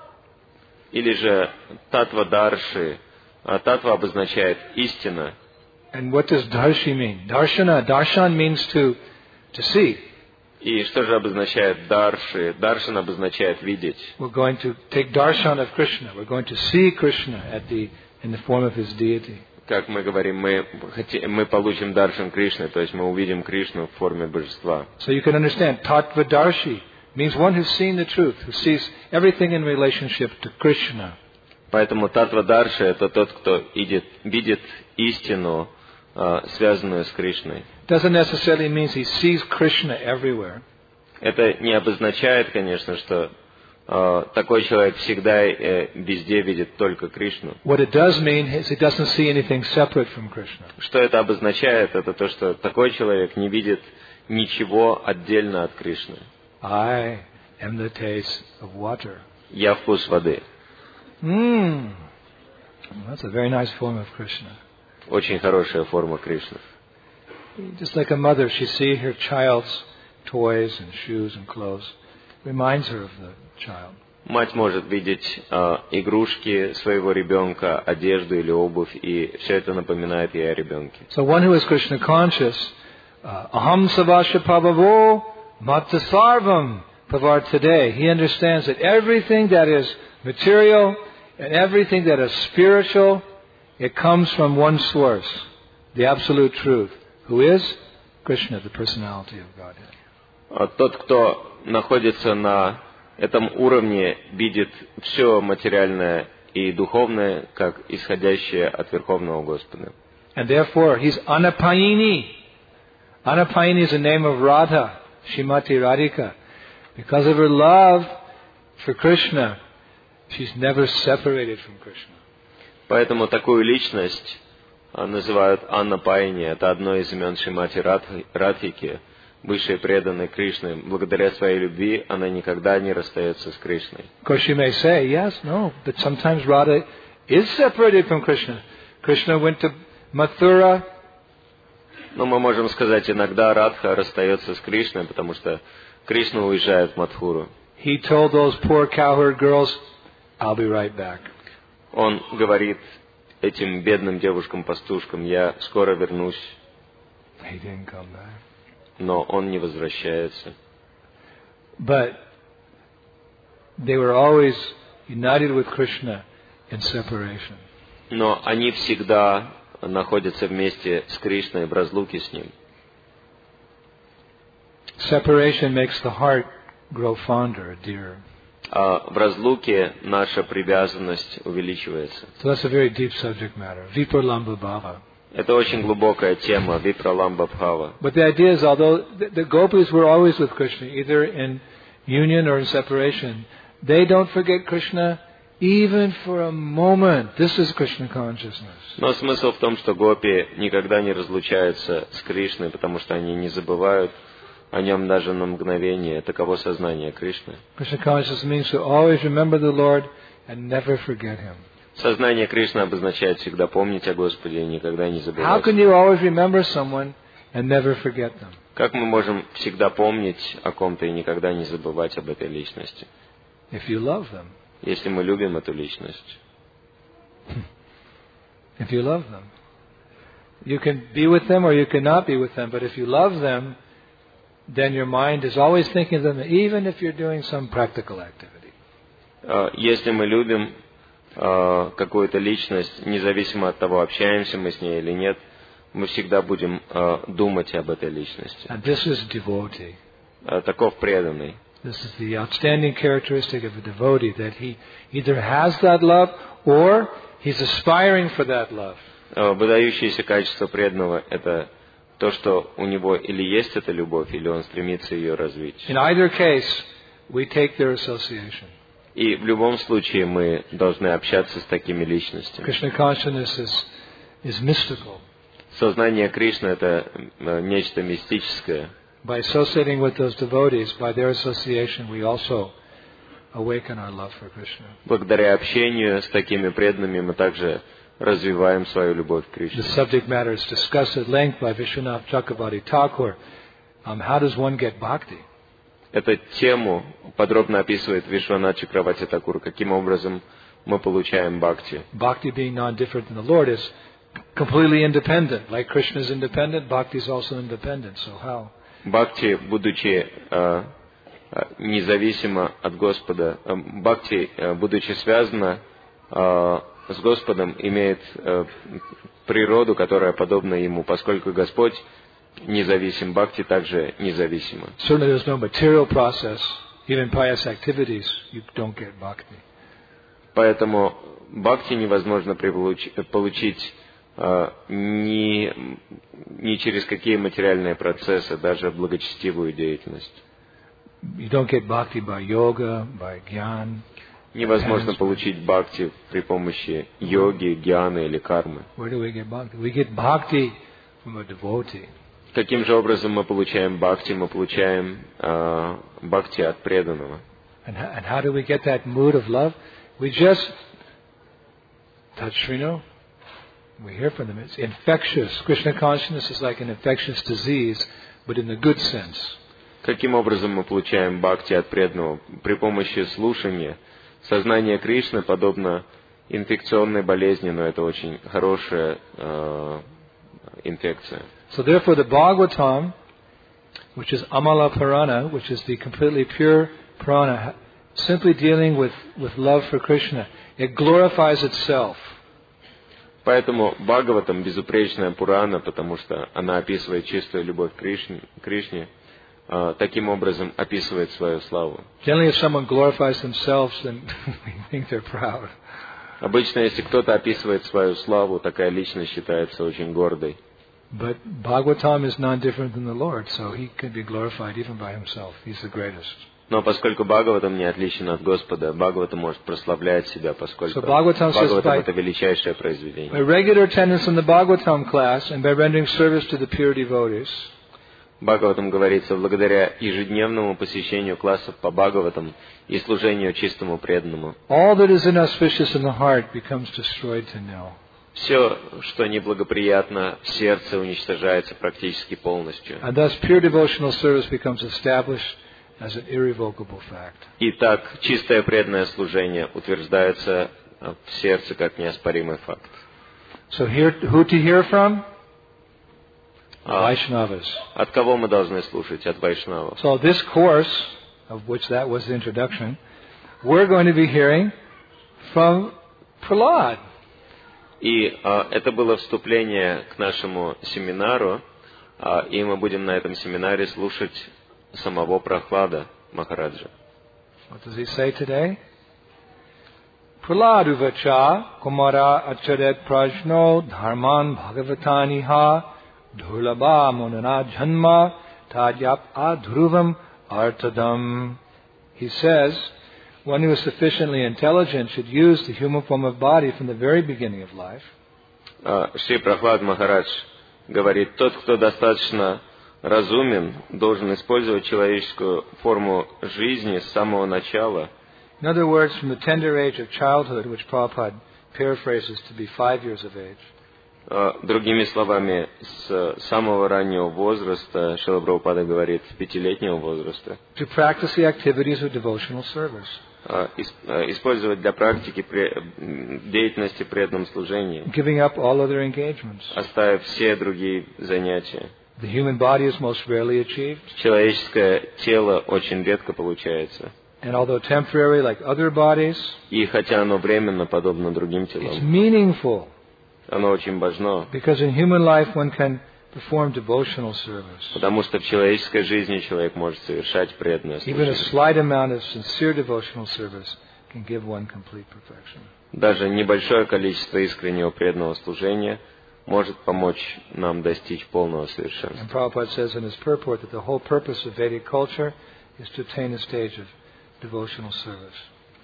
Или же татва дарши. А татва обозначает истина. And what does Darshi mean? Darshana. Darshan means to, to see. И что же обозначает дарши? Даршан обозначает видеть. We're going to take darshan of Krishna. We're going to see Krishna at the, in the form of his deity. Как мы говорим, мы, хоти- мы получим даршан Кришны, то есть мы увидим Кришну в форме божества. So you can understand, Tattva Darshi means one who's seen the truth, who sees everything in relationship to Krishna. Поэтому татва дарши — это тот, кто видит, видит истину, а, связанную с Кришной. Doesn't necessarily mean he sees Krishna everywhere. Это не обозначает, конечно, что э, такой человек всегда э, везде видит только Кришну. What it does mean is he doesn't see anything separate from Krishna. Что это обозначает? Это то, что такой человек не видит ничего отдельно от Кришны. I am the taste of water. Я вкус воды. Mm. That's a very nice form of Krishna. Очень хорошая форма Кришны. Just like a mother, she sees her child's toys and shoes and clothes. Reminds her of the child. Мать может видеть э, игрушки своего ребенка, одежду или обувь, и все это напоминает ей о ребенке. So one who is Krishna conscious, aham savasya pavavo matta sarvam pavar today. He understands that everything that is material and everything that is spiritual, it comes from one source, the absolute truth, who is Krishna, the personality of Godhead. Тот, кто находится на этом уровне, видит все материальное и духовное, как исходящее от Верховного Господа. And therefore, he's Anapayini. Anapayini is the name of Radha, Shrimati Radhika. Because of her love for Krishna, she's never separated from Krishna. Поэтому такую личность называют Анапайни. Это одно из имен Шримати Радхики, высшей преданной Кришны. Благодаря своей любви она никогда не расстается с Кришной. Of course, you may say, yes, no, but sometimes Radha is separated from Krishna. Krishna went to Mathura. Но мы можем сказать, иногда Радха расстается с Кришной, потому что Кришна уезжает в Мадхуру. He told those poor cowherd girls, I'll be right back. Он говорит этим бедным девушкам-пастушкам, я скоро вернусь. He didn't come back. Но он не возвращается. But they were always united with Krishna in separation. Но они всегда находятся вместе с Кришной в разлуке с Ним. Separation makes the heart grow fonder, dearer. А в разлуке наша привязанность увеличивается. So that's a very deep subject matter. Vipralambha bhava. Это очень глубокая тема, Випраламба Бхава. But the idea is, although the, the gopis were always with Krishna, either in union or in separation, they don't forget Krishna even for a moment. This is Krishna consciousness. Но смысл в том, что гопи никогда не разлучаются с Кришной, потому что они не забывают о нем даже на мгновение. Таково сознание Кришны. Krishna consciousness means to always remember the Lord and never forget Him. Сознание Кришны обозначает всегда помнить о Господе и никогда не How забывать. can you always remember someone and never forget them? Как мы можем всегда помнить о ком-то и никогда не забывать об этой личности? If you love them. Если мы любим эту личность. If you love them. You can be with them or you cannot be with them, but if you love them, then your mind is always thinking of them, even if you're doing some practical activity. Если мы любим какую-то личность, независимо от того, общаемся мы с ней или нет, мы всегда будем думать об этой личности. And this is devotee. Таков преданный. This is the outstanding characteristic of a devotee, that he either has that love or he's aspiring for that love. Выдающееся качество преданного – это то, что у него или есть эта любовь, или он стремится ее развить. In either case, we take their association. И в любом случае мы должны общаться с такими личностями. Krishna consciousness is, is mystical. Сознание Кришны – это нечто мистическое. By associating with those devotees, by their association, we also awaken our love for Krishna. Благодаря общению с такими преданными мы также развиваем свою любовь к Кришне. The subject matter is discussed at length by Vishwanath Chakravarti Thakur. Um, how does one get bhakti? Эту тему подробно описывает Вишванат Чакраварти Такур, каким образом мы получаем бхакти. Bhakti, being non-different than the Lord, is completely independent. Like Krishna is independent, bhakti is also independent. So how? Бхакти, будучи э, независимо от Господа, э, бхакти, э, будучи связана э, с Господом, имеет э, природу, которая подобна Ему, поскольку Господь независим, бхакти также независима. Certainly there's no material process, even pious activities, you don't get bhakti. Поэтому бхакти невозможно получить э, ни, ни через какие материальные процессы, даже благочестивую деятельность. You don't get bhakti by yoga, by jnana. Невозможно получить бхакти при помощи йоги, гьяны или кармы. Where do we get bhakti? We get bhakti from a devotee. Каким же образом мы получаем бхакти? Мы получаем э, бхакти от преданного. And, and how do we get that mood of love? We just touch Srinu. We hear from them. It's infectious. Krishna consciousness is like an infectious disease, but in the good sense. Каким образом мы получаем бхакти от преданного? При помощи слушания. Сознание Кришны подобно инфекционной болезни, но это очень хорошая э, инфекция. So therefore the Bhagavatam, which is Amala Purana, which is the completely pure Purana, simply dealing with, with love for Krishna, it glorifies itself. Поэтому Бхагаватам безупречная Пурана, потому что она описывает чистую любовь к Кришне, Кришне э, таким образом описывает свою славу. Generally, if someone glorifies themselves, then we think they're proud. Обычно, если кто-то описывает свою славу, такая личность считается очень гордой. But Bhagavatam is none different than the Lord, so he can be glorified even by himself. He's the greatest. Но поскольку Бхагаватам не отличен от Господа, Бхагаватам может прославлять себя, поскольку So Bhagavatam Бхагаватам by, это величайшее произведение. By regular attendance in the Bhagavatam class and by rendering service to the pure devotees, Бхагаватам говорится, благодаря ежедневному посещению классов по Бхагаватам и служению чистому преданному. All that is inauspicious in the heart becomes destroyed to nil. Все, что неблагоприятно в сердце, уничтожается практически полностью. And thus pure devotional service becomes established as an irrevocable fact. И так чистое преданное служение утверждается в сердце как неоспоримый факт. So here, who to hear from? А Vaishnavas. от кого мы должны слушать? От вайшнавов. So this course, of which that was the introduction, we're going to be hearing from Prahlad. И а, это было вступление к нашему семинару, а, и мы будем на этом семинаре слушать самого Прахлада Махараджа. What does he say today? Prahlad uvacha kumara acharet prajno dharman bhagavataniha dhulabha monana janma tadyap adhruvam artadam. He says, one who is sufficiently intelligent should use the human form of body from the very beginning of life. Шри Прахлад Махарадж говорит, тот, кто достаточно разумен, должен использовать человеческую форму жизни с самого начала. In other words, from the tender age of childhood, which Prabhupada paraphrases to be five years of age. Другими словами, с самого раннего возраста, Шрила Прабхупада говорит, с пятилетнего возраста. To practice the activities of devotional service. Использовать для практики деятельности преданном служении. Giving up all other engagements. Оставив все другие занятия. The human body is most rarely achieved. Человеческое тело очень редко получается. And although temporary, like other bodies, и хотя оно временно, подобно другим it's телам, meaningful. оно очень важно. Because in human life one can perform devotional service. Потому что в человеческой жизни человек может совершать преданное Even a служение. slight amount of sincere devotional service can give one complete perfection. Даже небольшое количество искреннего преданного служения может помочь нам достичь полного совершенства. And Prabhupada says in his purport that the whole purpose of Vedic culture is to attain a stage of devotional service.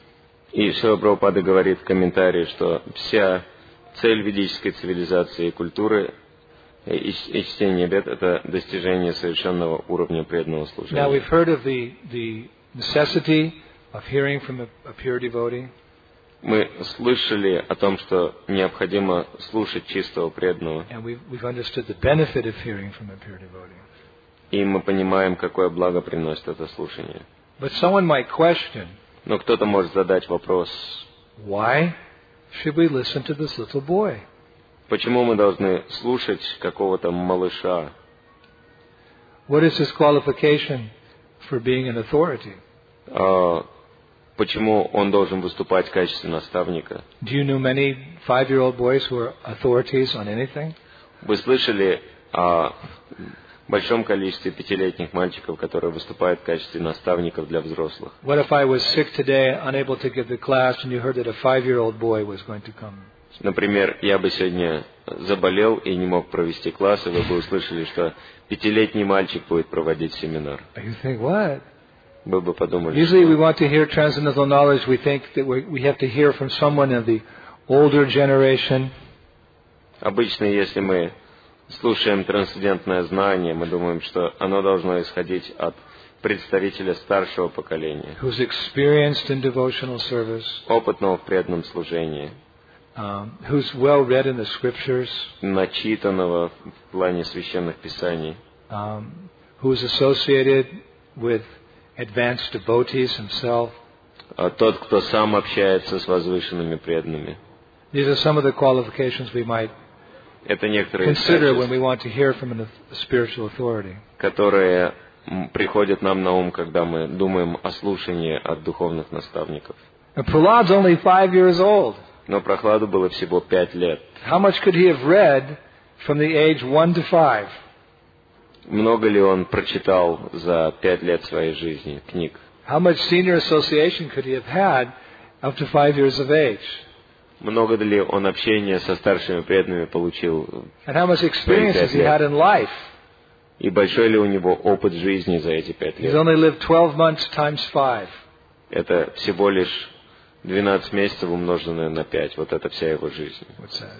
И Шрила Прабхупада говорит в комментарии, что вся цель ведической цивилизации и культуры и, и чтения вед — это достижение совершенного уровня преданного Now служения. we've heard of the, the necessity of hearing from a, a pure devotee. Мы слышали о том, что необходимо слушать чистого преданного, And we've, we've understood the benefit of hearing from a pure devotee. и мы понимаем, какое благо приносит это слушание. But someone might question, Но кто-то может задать вопрос, why should we listen to this little boy? почему мы должны слушать какого-то малыша? What is his qualification for being an authority? А, почему он должен выступать в качестве наставника? Do you know many five-year-old boys who are authorities on anything? Вы слышали о большом количестве пятилетних мальчиков, которые выступают в качестве наставников для взрослых? What if I was sick today, unable to give the class, and you heard that a five-year-old boy was going to come? Например, я бы сегодня заболел и не мог провести класс, и вы бы услышали, что пятилетний мальчик будет проводить семинар. You think, what? Вы бы подумали, Usually we что want to hear transcendental knowledge. We think that we we have to hear from someone of the older generation. обычно, если мы слушаем трансцендентное знание, мы думаем, что оно должно исходить от представителя старшего поколения, who's experienced in devotional service, опытного в преданном служении, um, who's well read in the scriptures, начитанного в плане священных писаний, um, who's associated with advanced devotees himself. а тот, кто сам общается с возвышенными преданными. These are some of the qualifications we might Это некоторые из consider when качеств, we want to hear from a spiritual authority. которые м, приходят нам на ум, когда мы думаем о слушании от духовных наставников. And Prahlad's only five years old. Но Прохладу было всего пять лет. How much could he have read from the age one to five? Много ли он прочитал за пять лет своей жизни книг? How much senior association could he have had up to five years of age? Много ли он общения со старшими преданными получил? And how much experience has he had in life? И большой ли у него опыт жизни за эти пять He's лет? only lived twelve months times five. Это всего лишь двенадцать месяцев, умноженное на пять. Вот это вся его жизнь. What's that?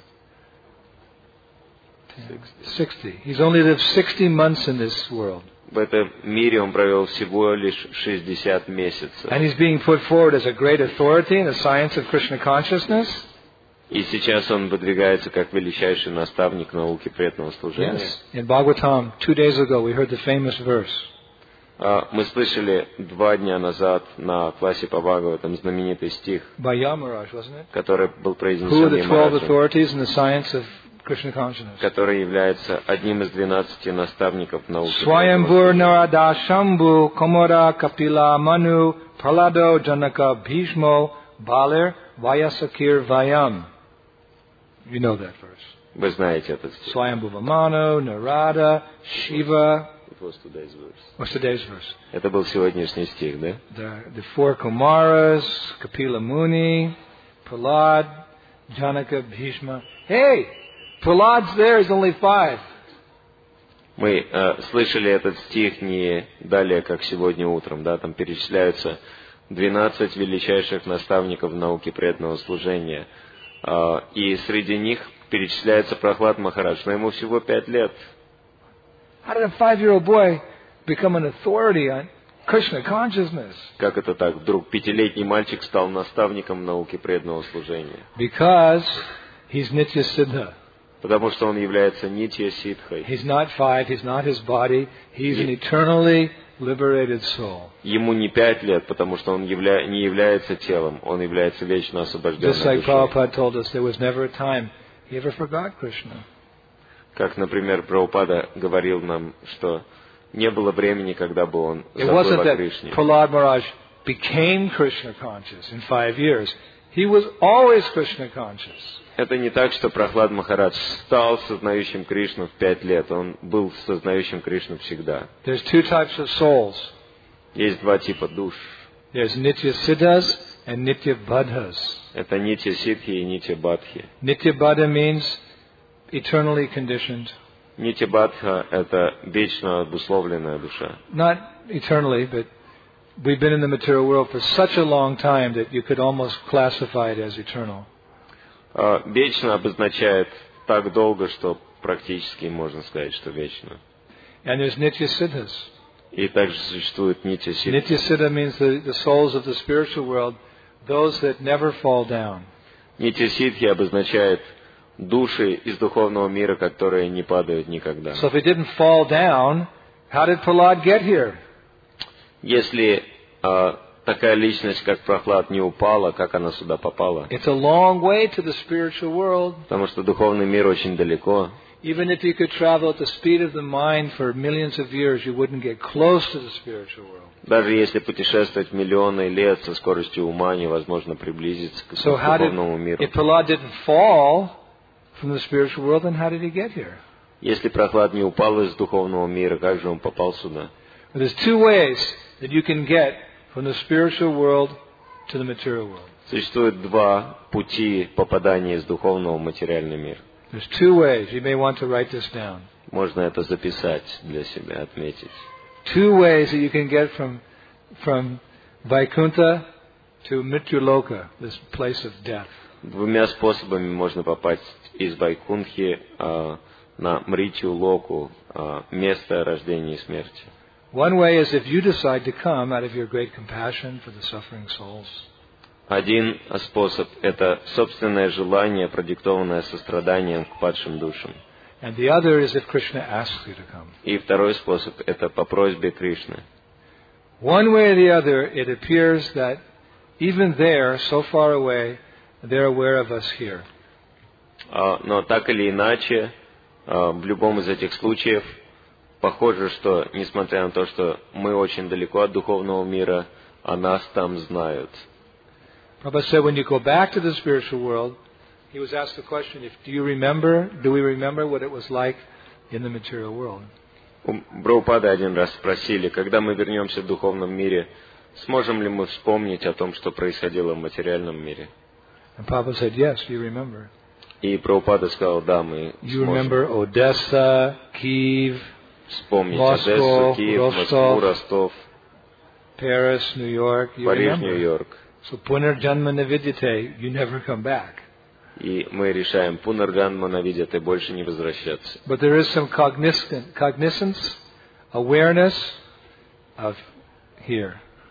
Sixty. He's only lived sixty months in this world. В этом мире он провел всего лишь шестьдесят месяцев. And he's being put forward as a great authority in the science of Krishna consciousness. И сейчас он выдвигается как величайший наставник науки преданного служения. Yes. In Bhagavatam, two days ago, we heard the famous verse. А, Мы слышали два дня назад на классе по Бхагаватам знаменитый стих, By Yamaraj, wasn't it? который был Who are произнесен the twelve Ямараджем, authorities in the science of Krishna consciousness? который является одним из двенадцати наставников науки Swayambhur преданного служения. Narada Shambhu Komara Kapila Manu Pralado Janaka Bhishmo Balir Vayasakir Vayam. You know that verse. Вы знаете этот стих. Swayambhuva Manu, Narada, Shiva. It was today's verse. What's today's verse? Это был сегодняшний стих, да? The, the four Kumaras, Kapila Muni, Prahlad, Janaka, Bhishma. Hey! Prahlad's there, he's only five. Мы э, слышали этот стих не далее, как сегодня утром, да? Там перечисляются двенадцать величайших наставников в науке преданного служения. Э, и среди них перечисляется Прохлад Махарадж, но ему всего пять лет. How did a five-year-old boy become an authority on Krishna consciousness? Как это так? Вдруг пятилетний мальчик стал наставником науки преданного служения. Because he's Nitya Siddha. Потому что он является Нитья Сиддхой. He's not five, he's not his body, he's an eternally liberated soul. Ему не пять лет, потому что он явля... не является телом, он является вечно освобожденной Just like душой. Prabhupada told us, there was never a time he ever forgot Krishna. Как, например, Прабхупада говорил нам, что не было времени, когда бы он It забыл wasn't о that Кришне. Prahlad Maharaj became Krishna conscious in five years. He was always Krishna conscious. Это не так, что Прохлад Махарадж стал сознающим Кришну в пять лет. Он был сознающим Кришну всегда. There's two types of souls. Есть два типа душ. There's Nitya Siddhas and Nitya Buddhas. Это Нитья Сиддхи и Нитья Бадхи. Nitya Buddha means eternally conditioned. Нитья Бадха — это вечно обусловленная душа. Not eternally, but we've been in the material world for such a long time that you could almost classify it as eternal. А вечно обозначает так долго, что практически можно сказать, что вечно. And there's Nitya Siddhas. И также существует Нитья Сиддхи. Nitya Siddha means the, the souls of the spiritual world, those that never fall down. Нитья Сиддхи обозначает души из духовного мира, которые не падают никогда. So if it didn't fall down, how did Prahlad get here? Если а, такая личность, как Прохлад, не упала, как она сюда попала? It's a long way to the spiritual world. Потому что духовный мир очень далеко. Even if you could travel at the speed of the mind for millions of years, you wouldn't get close to the spiritual world. Даже если путешествовать миллионы лет со скоростью ума, невозможно приблизиться к So how did, духовному миру. if Prahlad didn't fall from the spiritual world, then how did he get here? Если Прохлад не упал из духовного мира, как же он попал сюда? There's two ways that you can get from the spiritual world to the material world. Существует два пути попадания из духовного в материальный мир. There's two ways. You may want to write this down. Можно это записать для себя, отметить. Two ways that you can get from from Vaikuntha to Mityaloka, this place of death. Двумя способами можно попасть из Вайкунхи а, на Мричу Локу, место рождения и смерти. One way is if you decide to come out of your great compassion for the suffering souls. Один способ – это собственное желание, продиктованное состраданием к падшим душам. And the other is if Krishna asks you to come. И второй способ – это по просьбе Кришны. One way or the other, it appears that even there, so far away, they're aware of us here. Но так или иначе, в любом из этих случаев, похоже, что, несмотря на то, что мы очень далеко от духовного мира, о нас там знают. Prabhupada said, when you go back to the spiritual world, he was asked the question, if, do you remember, do we remember what it was like in the material world? У Прабхупады один раз спросили, когда мы вернемся в духовном мире, сможем ли мы вспомнить о том, что происходило в материальном мире? And Prabhupada said, yes, you remember. И Прабхупада сказал, да, мы You сможем. remember Odessa, Kyiv, Вспомнить Moscow, Одессу, Киев, Rostov, Москву, Ростов, Paris, New York. You Париж, remember. Нью-Йорк. So punarjanma navidyate, you never come back. И мы решаем, пунарганма навидят, и больше не возвращаться. But there is some cognizant, cognizance, awareness of here.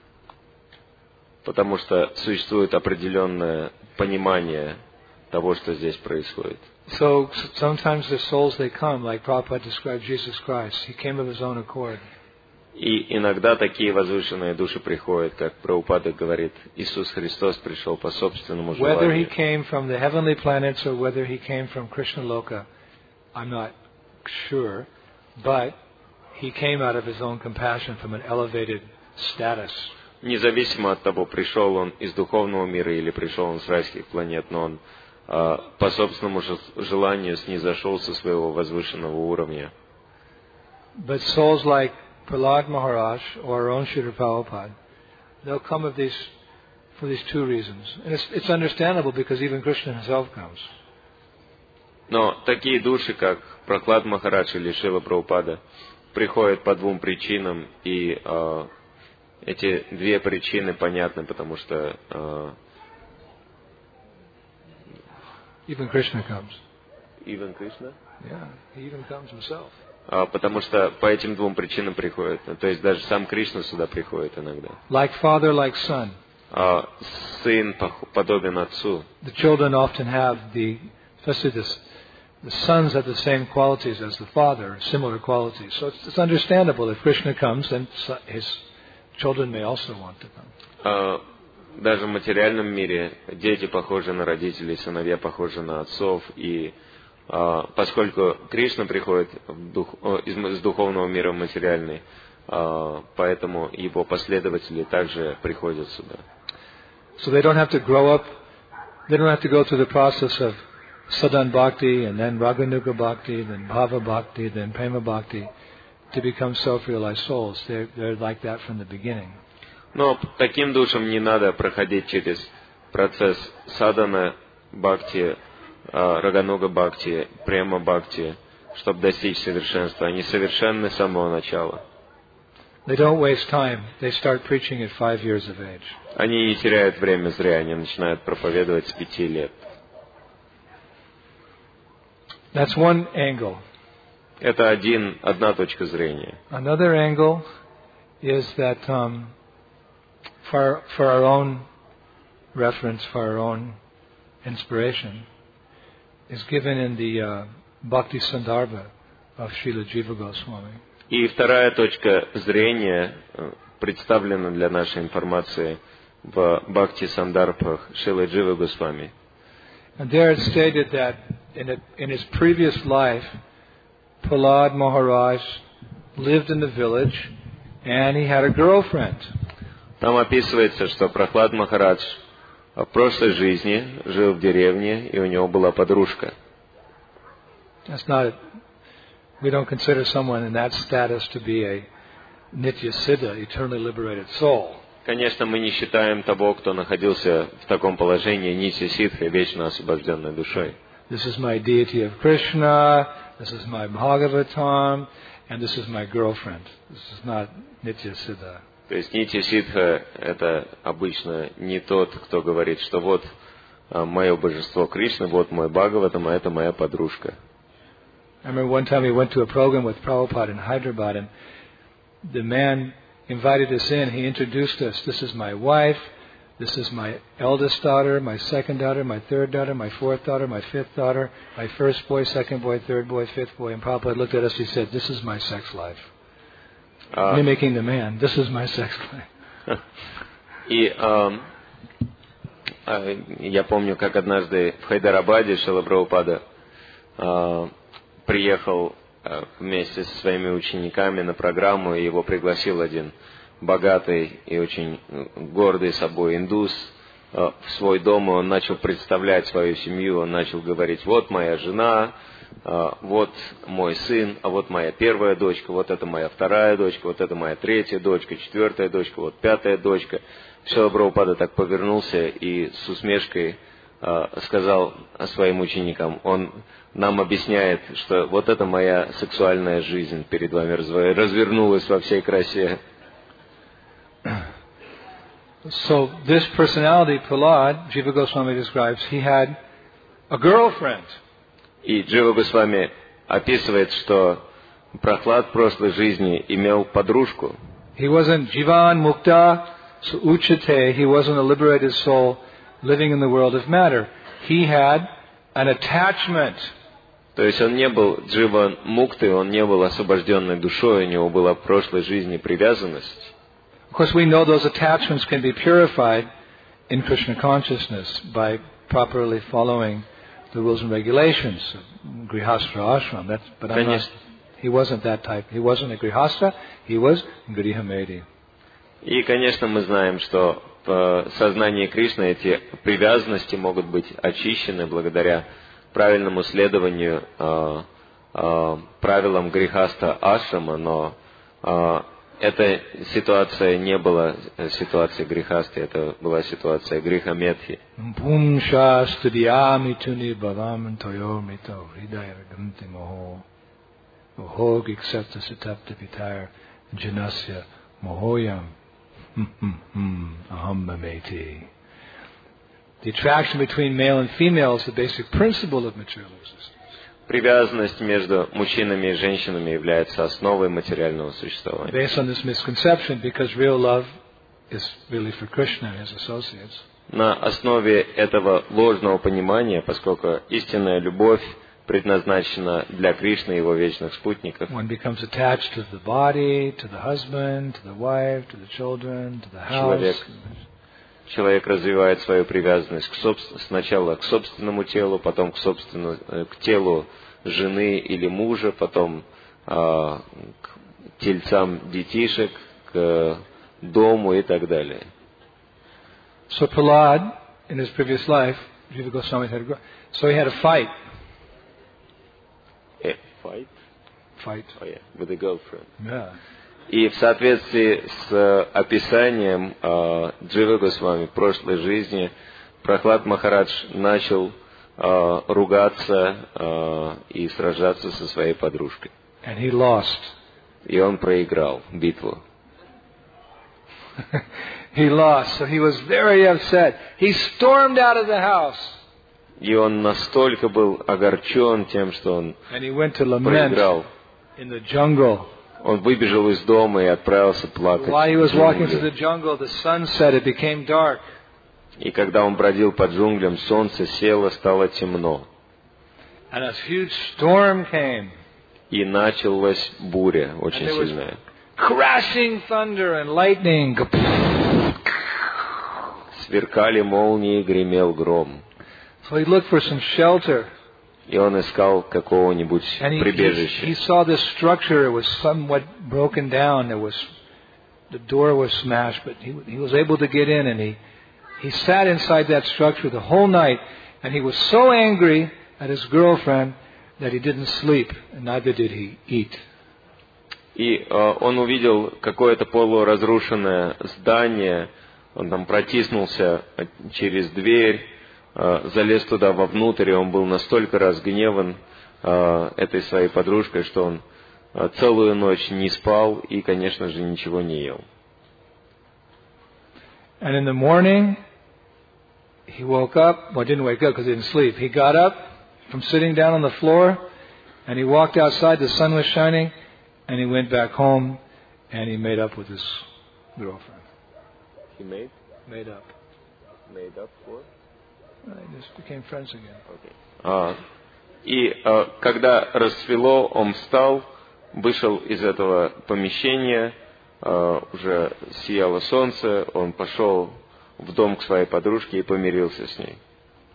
Потому что существует определенное понимание того, что здесь происходит. So sometimes the souls, they come, like Prabhupada described Jesus Christ. He came of his own accord. И иногда такие возвышенные души приходят, как Прабхупада говорит, Иисус Христос пришел по собственному Whether he желанию. came from the heavenly planets or whether he came from Krishna Loka, I'm not sure, but he came out of his own compassion from an elevated status. Независимо от того, пришел он из духовного мира или пришел он с райских планет, но он а, по собственному желанию снизошел со своего возвышенного уровня. But souls like Prahlad Maharaj or our own Srila Prabhupada, they'll come of these for these two reasons. And it's, it's understandable because even Krishna himself comes. Но такие души, как Прахлад Махарадж или Шрила Прабхупада, приходят по двум причинам, и а, эти две причины понятны, потому что а, Even Krishna comes. Even Krishna? Yeah, he even comes himself. А, потому что по этим двум причинам приходят. То есть даже сам Кришна сюда приходит иногда. Like father, like son. А, сын подобен отцу. The children often have the, especially the, the sons have the same qualities as the father, similar qualities. So it's, it's understandable if Krishna comes, then his children may also want to come. А, даже в материальном мире дети похожи на родителей, сыновья похожи на отцов, и а, поскольку Кришна приходит в дух, из, из духовного мира в материальный, а, поэтому его последователи также приходят сюда. So they don't have to grow up, they don't have to go through the process of sadhan bhakti and then raganuga bhakti, then bhava bhakti, then prema bhakti to become self-realized souls. They're, they're like that from the beginning. Но таким душам не надо проходить через процесс садхана бхакти, рагануга бхакти, према бхакти, чтобы достичь совершенства. Они совершенны с самого начала. They don't waste time. They start preaching at five years of age. Они не теряют время зря, они начинают проповедовать с пяти лет. That's one angle. Это один, одна точка зрения. Another angle is that um, for, for our own reference, for our own inspiration, is given in the uh, Bhakti Sandarbha of Srila Jiva Goswami. И вторая точка зрения представлена для нашей информации в Бхакти Сандарбхах Шрилы Дживы Госвами. And there it's stated that in, a, in his previous life, Prahlad Maharaj lived in the village and he had a girlfriend. Там описывается, что Прахлад Махарадж в прошлой жизни жил в деревне, и у него была подружка. That's not, we don't consider someone in that status to be a Nitya Siddha, eternally liberated soul. Конечно, мы не считаем того, кто находился в таком положении, нитья ситхой, вечно освобожденной душой. This is my deity of Krishna, this is my Bhagavatam, and this is my girlfriend. This is not Nitya Siddha. То есть нитья ситха – это обычно не тот, кто говорит, что вот мое божество Кришна, вот мой Бхагаватам, а это моя подружка. I remember one time we went to a program with Prabhupada in Hyderabad, and the man invited us in. He introduced us. This is my wife. This is my eldest daughter, my second daughter, my third daughter, my fourth daughter, my fifth daughter, my first boy, second boy, third boy, fifth boy. And Prabhupada looked at us. He said, "This is my sex life." Uh, Mimicking the man. This is my sex life. И uh, uh, я помню, как однажды в Хайдарабаде Шрила Прабхупада uh, приехал uh, вместе со своими учениками на программу, и его пригласил один богатый и очень гордый собой индус uh, в свой дом, и он начал представлять свою семью, он начал говорить: вот моя жена, uh, вот мой сын, а вот моя первая дочка, вот это моя вторая дочка, вот это моя третья дочка, четвертая дочка, вот пятая дочка. Шрила Прабхупада так повернулся и с усмешкой uh, сказал своим ученикам: он нам объясняет, что вот это моя сексуальная жизнь перед вами развернулась во всей красе. So this personality, Prahlad, Jiva Goswami describes, he had a girlfriend. И Джива Госвами описывает, что Прахлад в прошлой жизни имел подружку. He wasn't Jivan Mukta Uchate, he wasn't a liberated soul living in the world of matter. He had an attachment. То есть он не был Дживан Муктой, он не был освобожденной душой, у него была в прошлой жизни привязанность. Of course, we know those attachments can be purified in Krishna consciousness by properly following the rules and regulations of Grihastha ashram. That's, but I'm not, he wasn't that type. He wasn't a Grihastha, he was Grihamedi. И, конечно, мы знаем, что в сознании Кришны эти привязанности могут быть очищены благодаря правильному следованию э, э, правилам Грихастха ашрама, но э, эта ситуация не была ситуацией Грихасты, это была ситуация Грихаметхи. The attraction between male and female is the basic principle of material existence. Привязанность между мужчинами и женщинами является основой материального существования. Based on this misconception, because real love is really for Krishna and his associates. На основе этого ложного понимания, поскольку истинная любовь предназначена для Кришны и его вечных спутников. One becomes attached to the body, to the husband, to the wife, to the children, to the house. Человек, человек развивает свою привязанность к собствен... сначала к собственному телу, потом к собственному к телу жены или мужа, потом а, к тельцам детишек, к дому и так далее. So Prahlad, in his previous life, Jiva Goswami had a, so he had a fight. A fight? Fight. Oh, yeah, with a girlfriend. Yeah. И в соответствии с описанием э, Дживы Госвами в прошлой жизни, Прахлад Махарадж начал э, ругаться э, и сражаться со своей подружкой. And he lost. И он проиграл битву. He lost, so he was very upset. He stormed out of the house. И он настолько был огорчен тем, что он And he went to lament проиграл. In the jungle. Он выбежал из дома и отправился плакать. While he was walking through the jungle, the sun set, it became dark. И когда он бродил по джунглям, солнце село, стало темно. And a huge storm came. И началась буря, очень сильная. Crashing thunder and lightning. Сверкали молнии, гремел гром. So he looked for some shelter. И он искал какого-нибудь прибежища. He saw this structure. It was somewhat broken down. There was the door was smashed, but he he was able to get in, and he he sat inside that structure the whole night, and he was so angry at his girlfriend that he didn't sleep, and neither did he eat. И э, он увидел какое-то полуразрушенное здание. Он там протиснулся через дверь, э, залез туда вовнутрь, и он был настолько разгневан э, этой своей подружкой, что он э, целую ночь не спал и, конечно же, ничего не ел. And in the morning, he woke up. Well, didn't wake up because he didn't sleep. He got up from sitting down on the floor, And he walked outside, the sun was shining, and he went back home, and he made up with his girlfriend. He made? Made up. Made up what? They just became friends again. Okay. А, и а, когда рассвело, он встал, вышел из этого помещения, а, уже сияло солнце, он пошел в дом к своей подружке и помирился с ней.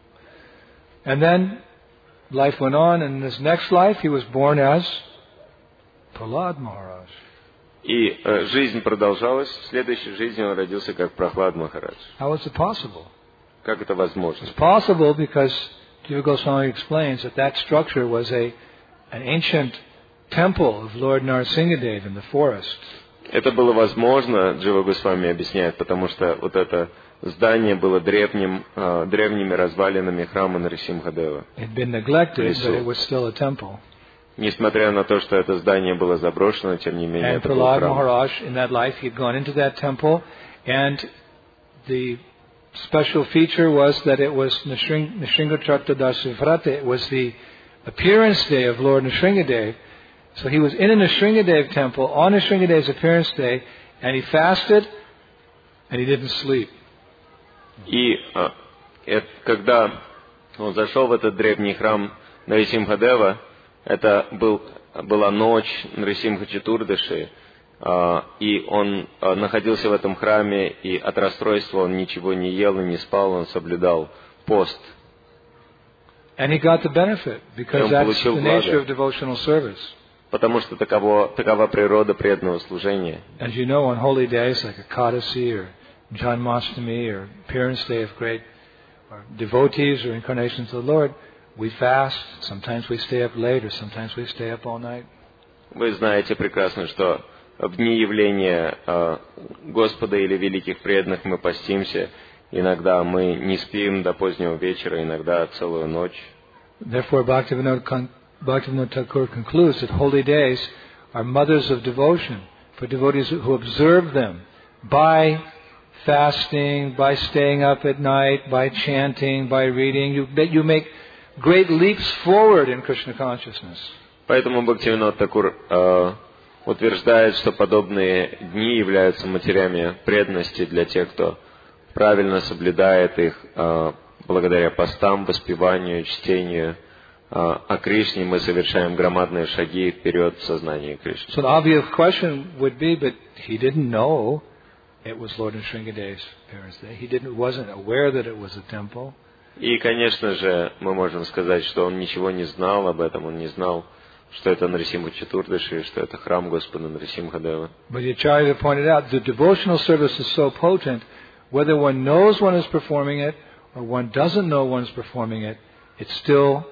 And then life went on, and in his next life he was born as Prahlad Maharaj. И э, жизнь продолжалась. В следующей жизни он родился как Прахлад Махарадж. How is it possible? Как это возможно? It's possible because Jiva Goswami explains that that structure was a an ancient temple of Lord Narasimhadev in the forest. Это было возможно, Джива Госвами объясняет, потому что вот это здание было древним, э, древними развалинами храма Нарисимхадева. It had been neglected, but it was still a temple. Несмотря на то, что это здание было заброшено, тем не менее And это был Prahlad храм. Maharaj, in that life, he had gone into that temple, and the special feature was that it was Nrsimhachaturdashi Vrata. It was the appearance day of Lord Nrsimhadev. So he was in a Nrsimhadev temple on Nrsimhadev's appearance day, and he fasted, and he didn't sleep. И э, это, когда он зашел в этот древний храм Нарисимхадева, это был, была ночь Нрисимха Четурдаши, э, и он э, находился в этом храме, и от расстройства он ничего не ел и не спал, он соблюдал пост. And he got the benefit, because that's the nature of devotional service. Потому что таково, такова природа преданного служения. As you know, on holy days like Ekadasi or Janmashtami or appearance day of great or devotees or incarnations of the Lord, we fast. Sometimes we stay up late, or sometimes we stay up all night. Вы знаете прекрасно, что в дни явления э, Господа или великих преданных мы постимся. Иногда мы не спим до позднего вечера, иногда целую ночь. Therefore, Bhaktivinoda con- Bhaktivinoda Thakur concludes that holy days are mothers of devotion for devotees who observe them by fasting, by staying up at night, by chanting, by reading. You, you make great leaps forward in Krishna consciousness. Поэтому Бхактивинода Тхакур э, утверждает, что подобные дни являются матерями преданности для тех, кто правильно соблюдает их э, благодаря постам, воспеванию, чтению э, о Кришне. Мы совершаем громадные шаги вперед в сознании Кришны. So the obvious question would be, but he didn't know it was Lord Nrsimhadev's appearance day. He didn't, wasn't aware that it was a temple. И, конечно же, мы можем сказать, что он ничего не знал об этом, он не знал, что это Нарисимха Четурдаши, что это храм Господа Нарисимхадева. But Acharya pointed out, the devotional service is so potent, whether one knows one is performing it or one doesn't know one is performing it, it still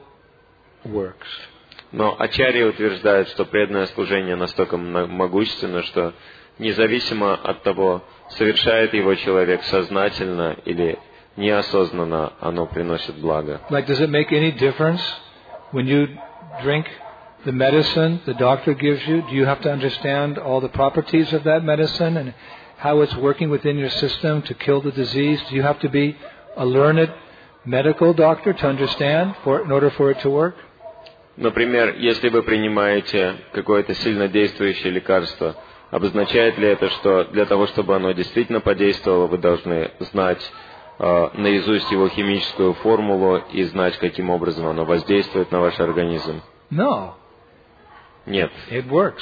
works. Но Ачарья утверждает, что преданное служение настолько могущественно, что независимо от того, совершает его человек сознательно или неосознанно, оно приносит благо. Like, does it make any difference when you drink the medicine the doctor gives you? Do you have to understand all the properties of that medicine and how it's working within your system to kill the disease? Do you have to be a learned medical doctor to understand for, in order for it to work? Например, если вы принимаете какое-то сильно действующее лекарство, обозначает ли это, что для того, чтобы оно действительно подействовало, вы должны знать э, наизусть его химическую формулу и знать, каким образом оно воздействует на ваш организм? No. Нет. It works.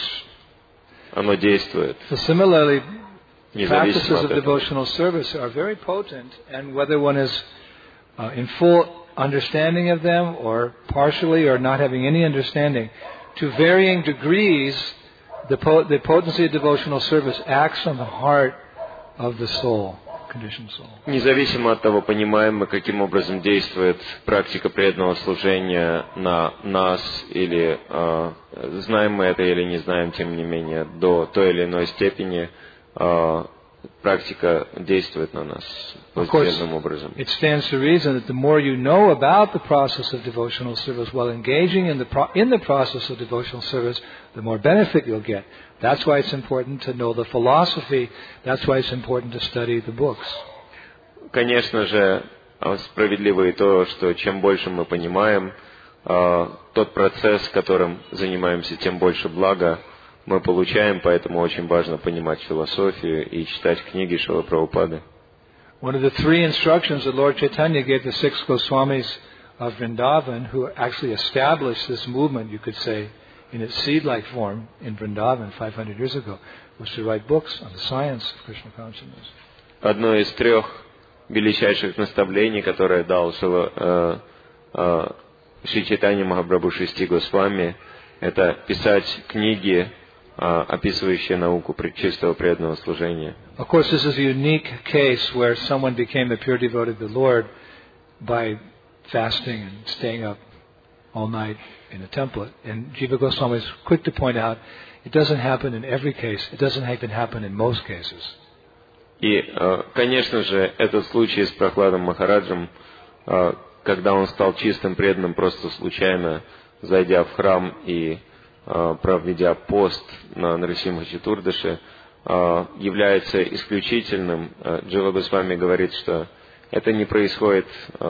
Оно действует. So similarly, Независимо practices от of этого. devotional service are very potent, and whether one is uh, in full understanding of them or partially or not having any understanding, to varying degrees, the, po- the potency of devotional service acts on the heart of the soul, conditioned soul. Независимо от того, понимаем мы, каким образом действует практика преданного служения на нас, или э, знаем мы это или не знаем, тем не менее, до той или иной степени э, практика действует на нас позитивным образом. It stands to reason that the more you know about the process of devotional service while engaging in the pro- in the process of devotional service, the more benefit you'll get. That's why it's important to know the philosophy. That's why it's important to study the books. Конечно же, справедливо и то, что чем больше мы понимаем тот процесс, которым занимаемся, тем больше блага мы получаем, поэтому очень важно понимать философию и читать книги Шрилы Прабхупады. One of the three instructions that Lord Chaitanya gave the six Goswamis of Vrindavan, who actually established this movement, you could say, in its seed-like form in Vrindavan five hundred years ago, was to write books on the science of Krishna consciousness. Одно из трех величайших наставлений, которое дал Шила, э, э, Шри Чайтанья Махапрабху Шести Госвами, это писать книги, э, описывающие науку чистого преданного служения. Of course, this is a unique case where someone became a pure devotee of the Lord by fasting and staying up all night in a temple. And Jiva Goswami is quick to point out, it doesn't happen in every case. It doesn't even happen in most cases. И, конечно же, этот случай с Прохладом Махараджем, когда он стал чистым преданным просто случайно, зайдя в храм и проведя пост на Нарасимха Четурдаши, является исключительным. Джива Госвами говорит, что это не происходит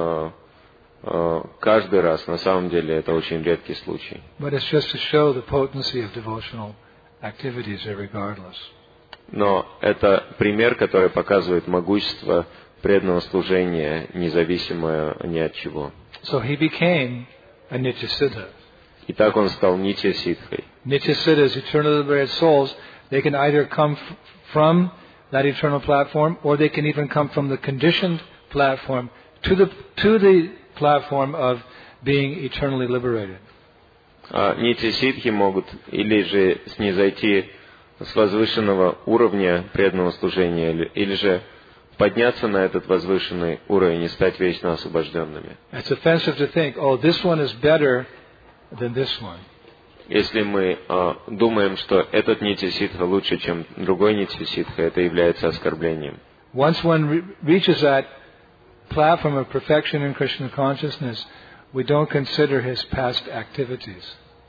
каждый раз. На самом деле это очень редкий случай. But it's just to show the potency of devotional activities irregardless. Но это пример, который показывает могущество преданного служения, независимое ни от чего. So he became a Nityasiddha. И так он стал Нитья-сиддхой. Nityasiddhas, eternally liberated souls, they can either come f- from that eternal platform, or they can even come from the conditioned platform to the to the platform of being eternally liberated. Нитья-сиддхи могут или же снизойти с возвышенного уровня преданного служения, или же подняться на этот возвышенный уровень и стать вечно освобожденными. It's offensive to think, oh, this one is better than this one. Если мы э, думаем, что этот Нитья-сиддха лучше, чем другой Нитья-сиддха, это является оскорблением. Once one re- reaches that platform of perfection in Krishna consciousness, we don't consider his past activities.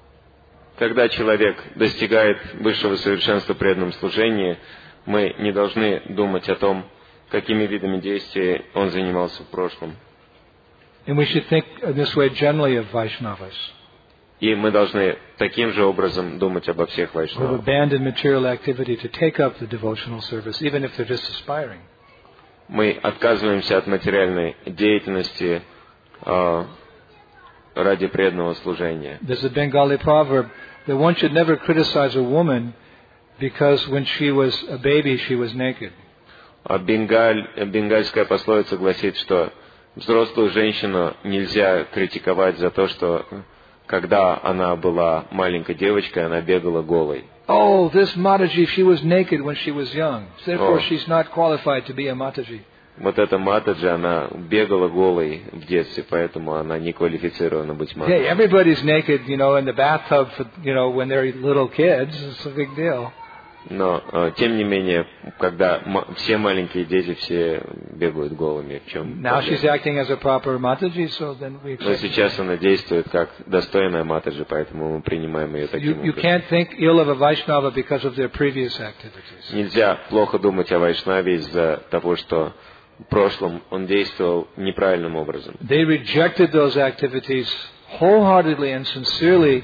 Когда человек достигает высшего совершенства в преданном служении, мы не должны думать о том, какими видами действий он занимался в прошлом. And we should think in this way generally of Vaishnavas. И мы должны таким же образом думать обо всех Who have вайшнавах. abandoned material activity to take up the devotional service, even if they're just aspiring. Мы отказываемся от материальной деятельности э, ради преданного служения. There's a Bengali proverb that one should never criticize a woman because when she was a baby she was naked. А Бенгаль, бенгальская пословица гласит, что взрослую женщину нельзя критиковать за то, что когда она была маленькой девочкой, она бегала голой. Oh, this Mataji, she was naked when she was young. Therefore, Oh. she's not qualified to be a Mataji. Вот эта Матаджи, она бегала голой в детстве, поэтому она не квалифицирована быть Hey, Матаджи. everybody's naked, you know, in the bathtub, for, you know, when they're little kids. It's a big deal. Но, э, тем не менее, когда м- все маленькие дети, все бегают голыми, в чем Now she's проблема? acting as a proper Mataji, so then we Но accept. сейчас она действует как достойная Матаджи, поэтому мы принимаем ее You, таким you образом. can't think ill of a Vaishnava because of their previous activities. Нельзя плохо думать о Вайшнаве из-за того, что в прошлом он действовал неправильным образом. They rejected those activities wholeheartedly and sincerely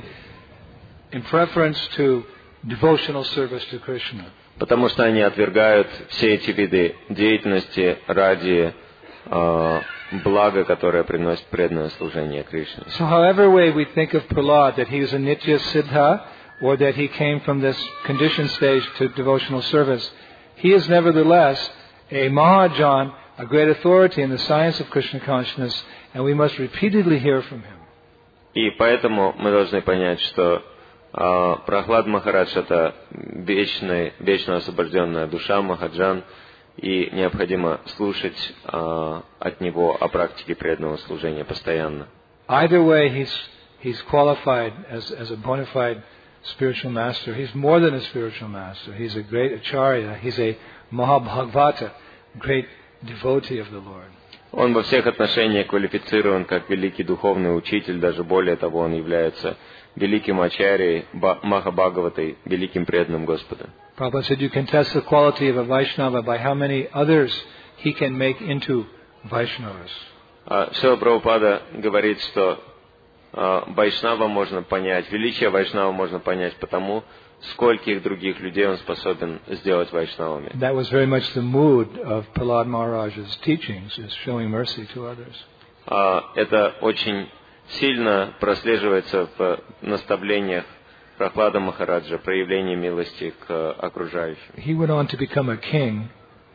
in preference to devotional service to Krishna. Потому что они отвергают все эти виды деятельности ради э, блага, которое приносит преданное служение Кришне. So however way we think of Prahlad, that he was a Nitya Siddha, or that he came from this conditioned stage to devotional service, he is nevertheless a Mahajan, a great authority in the science of Krishna consciousness, and we must repeatedly hear from him. И поэтому мы должны понять, что э, Прохлад Махарадж — это вечный, вечно освобожденная душа Махаджан, и необходимо слушать э, от него о практике преданного служения постоянно. Either way, he's he's qualified as as a bona fide spiritual master. He's more than a spiritual master. He's a great acharya. He's a Mahabhagavata, great devotee of the Lord. Он во всех отношениях квалифицирован как великий духовный учитель, даже более того, он является великим ачарьей, ба- Махабхагаватой, великим преданным Господа. Prabhupada said you can test the quality of a Vaishnava by how many others he can make into Vaishnavas. А Шрила Прабхупада говорит, что Вайшнава можно понять, величие Вайшнава можно понять потому, скольких других людей он способен сделать вайшнавами. That was very much the mood of Prahlad Maharaj's teachings, is showing mercy to others. Это очень сильно прослеживается в наставлениях Прахлада Махараджа, проявление милости к окружающим. He went on to become a king.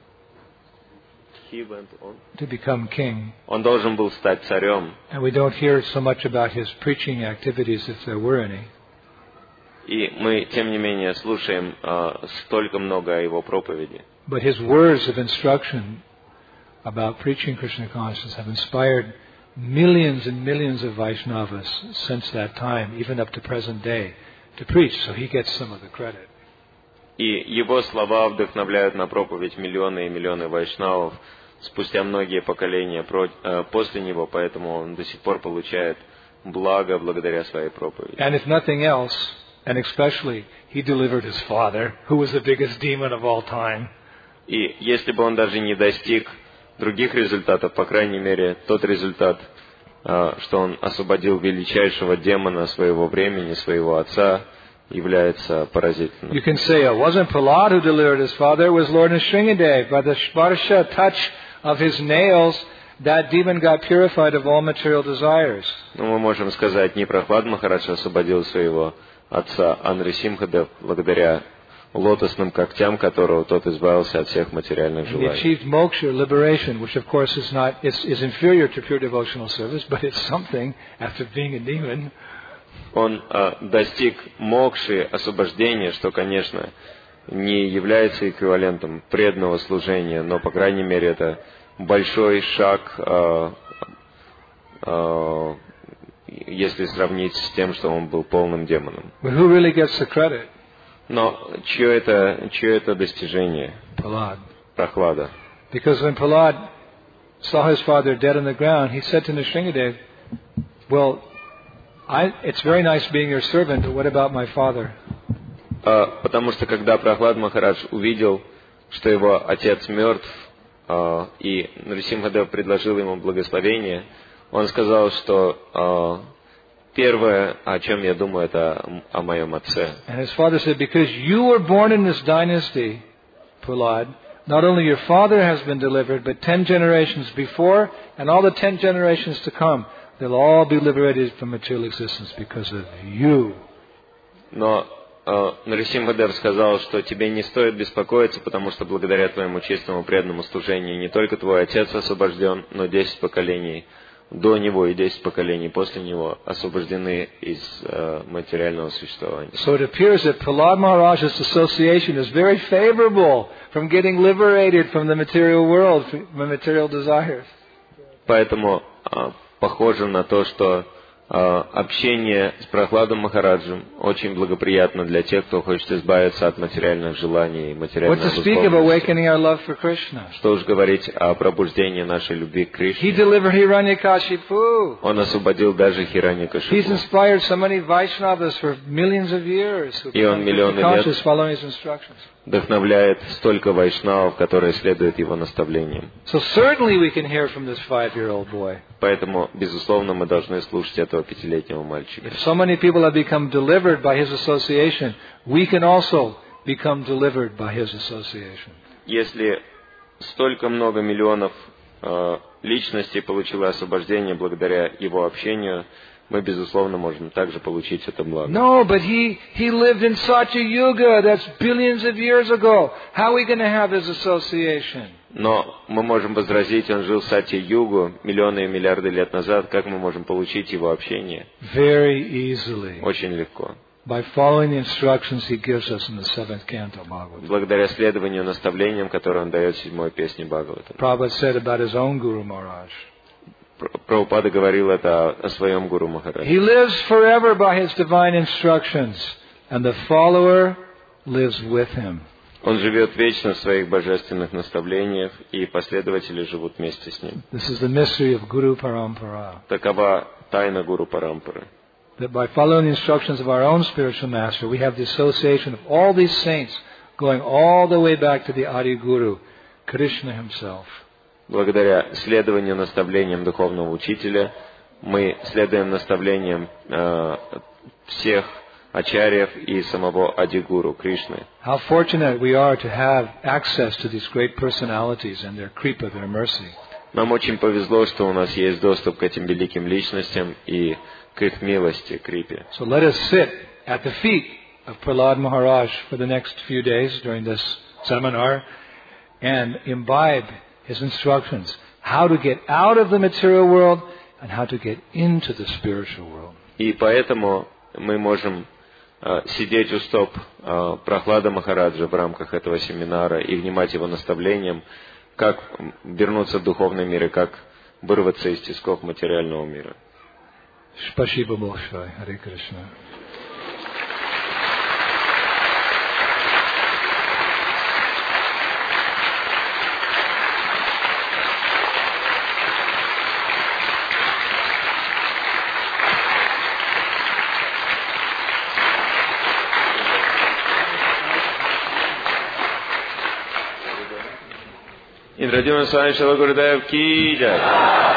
He went on. To become king. Он должен был стать царем. And we don't hear so much about his preaching activities, if there were any. И мы, тем не менее, слушаем uh, столько много о его проповеди. But his words of instruction about preaching Krishna consciousness have inspired millions and millions of Vaishnavas since that time, even up to present day, to preach. So he gets some of the credit. И его слова вдохновляют на проповедь миллионы и миллионы вайшнавов спустя многие поколения uh, после него, поэтому он до сих пор получает благо благодаря своей проповеди. And if nothing else, and especially, he delivered his father, who was the biggest demon of all time. И если бы он даже не достиг других результатов, по крайней мере, тот результат, что он освободил величайшего демона своего времени, своего отца, является поразительным. You can say it wasn't Prahlad who delivered his father, it was Lord Nrsimhadev. By the sparsha touch of his nails, that demon got purified of all material desires. Но мы можем сказать, не Прахлад Махарадж освободил своего отца, а Нрисимхадев, благодаря лотосным когтям которого тот избавился от всех материальных He желаний. achieved moksha, liberation, which of course is not is, is inferior to pure devotional service, but it's something after being a demon. Он э, достиг мокши, освобождения, что, конечно, не является эквивалентом преданного служения, но, по крайней мере, это большой шаг, э, э, если сравнить с тем, что он был полным демоном. But who really gets the credit? Но чье это, чье это достижение? Prahlad. Прохлада. Because when Prahlad saw his father dead on the ground, he said to Nrsimhadev, well, I, it's very nice being your servant, but what about my father? Uh, потому что когда Прахлад Махарадж увидел, что его отец мертв, uh, и Нрисимхадев предложил ему благословение, он сказал, что uh, первое, о чем я думаю, это о моем отце. And his father said, because you were born in this dynasty, Prahlad, not only your father has been delivered, but ten generations before, and all the ten generations to come, they'll all be liberated from material existence because of you. Но uh, Нрисимхадев сказал, что тебе не стоит беспокоиться, потому что благодаря твоему чистому преданному служению не только твой отец освобожден, но десять поколений до него и десять поколений после него освобождены из uh, материального существования. So it appears that Prahlad Maharaj's association is very favorable from getting liberated from the material world, from material desires. Поэтому uh, похоже на то, что uh, общение с Прахладом Махараджем очень благоприятно для тех, кто хочет избавиться от материальных желаний и материальных What to speak of awakening our love for Krishna? Что уж говорить о пробуждении нашей любви к Кришне. He delivered Hiranyakashipu. Он освободил даже Хираньякашипу. He's inspired so many Vaishnavas for millions of years who И он миллионы лет following his instructions. Вдохновляет столько вайшнавов, которые следуют его наставлениям. So certainly we can hear from this five-year-old boy. Поэтому, безусловно, мы должны слушать этого пятилетнего мальчика. If so many people have become delivered by his association, we can also become delivered by his association. Если столько много миллионов э, личностей получило освобождение благодаря его общению, мы, безусловно, можем также получить это благо. No, but he, he lived in Satya Yuga. That's billions of years ago. How are we going to have his association? Но мы можем возразить, он жил в Сатья-югу миллионы и миллиарды лет назад. Как мы можем получить его общение? Very easily. Очень легко. By following the instructions he gives us in the seventh canto Bhagavad. Благодаря следованию наставлениям, которые он дает в седьмой песне Бхагавата. Prabhupada said about his own Guru Maharaj. Прабхупада говорил это о своем Гуру Махарадже. He lives forever by his divine instructions, and the follower lives with him. Он живет вечно в своих божественных наставлениях, и последователи живут вместе с ним. This is the mystery of Guru Parampara. Такова тайна Гуру Парампары. That by following the instructions of our own spiritual master, we have the association of all these saints going all the way back to the Adi Guru, Krishna himself. Благодаря следованию наставлениям духовного учителя мы следуем наставлениям э, всех ачарьев и самого Адигуру Кришны. How fortunate we are to have access to these great personalities and their kripa, their mercy. Нам очень повезло, что у нас есть доступ к этим великим личностям и к их милости, крипе. So let us sit at the feet of Prahlad Maharaj for the next few days during this seminar and imbibe his instructions, how to get out of the material world and how to get into the spiritual world. И поэтому мы можем uh, сидеть у стоп uh, Прахлада Махараджа в рамках этого семинара и внимать его наставлениям, как вернуться в духовный мир и как вырваться из тисков материального мира. Спасибо большое. Харе Кришна. Indradhyumna Swami Srila Gurudev ki jai.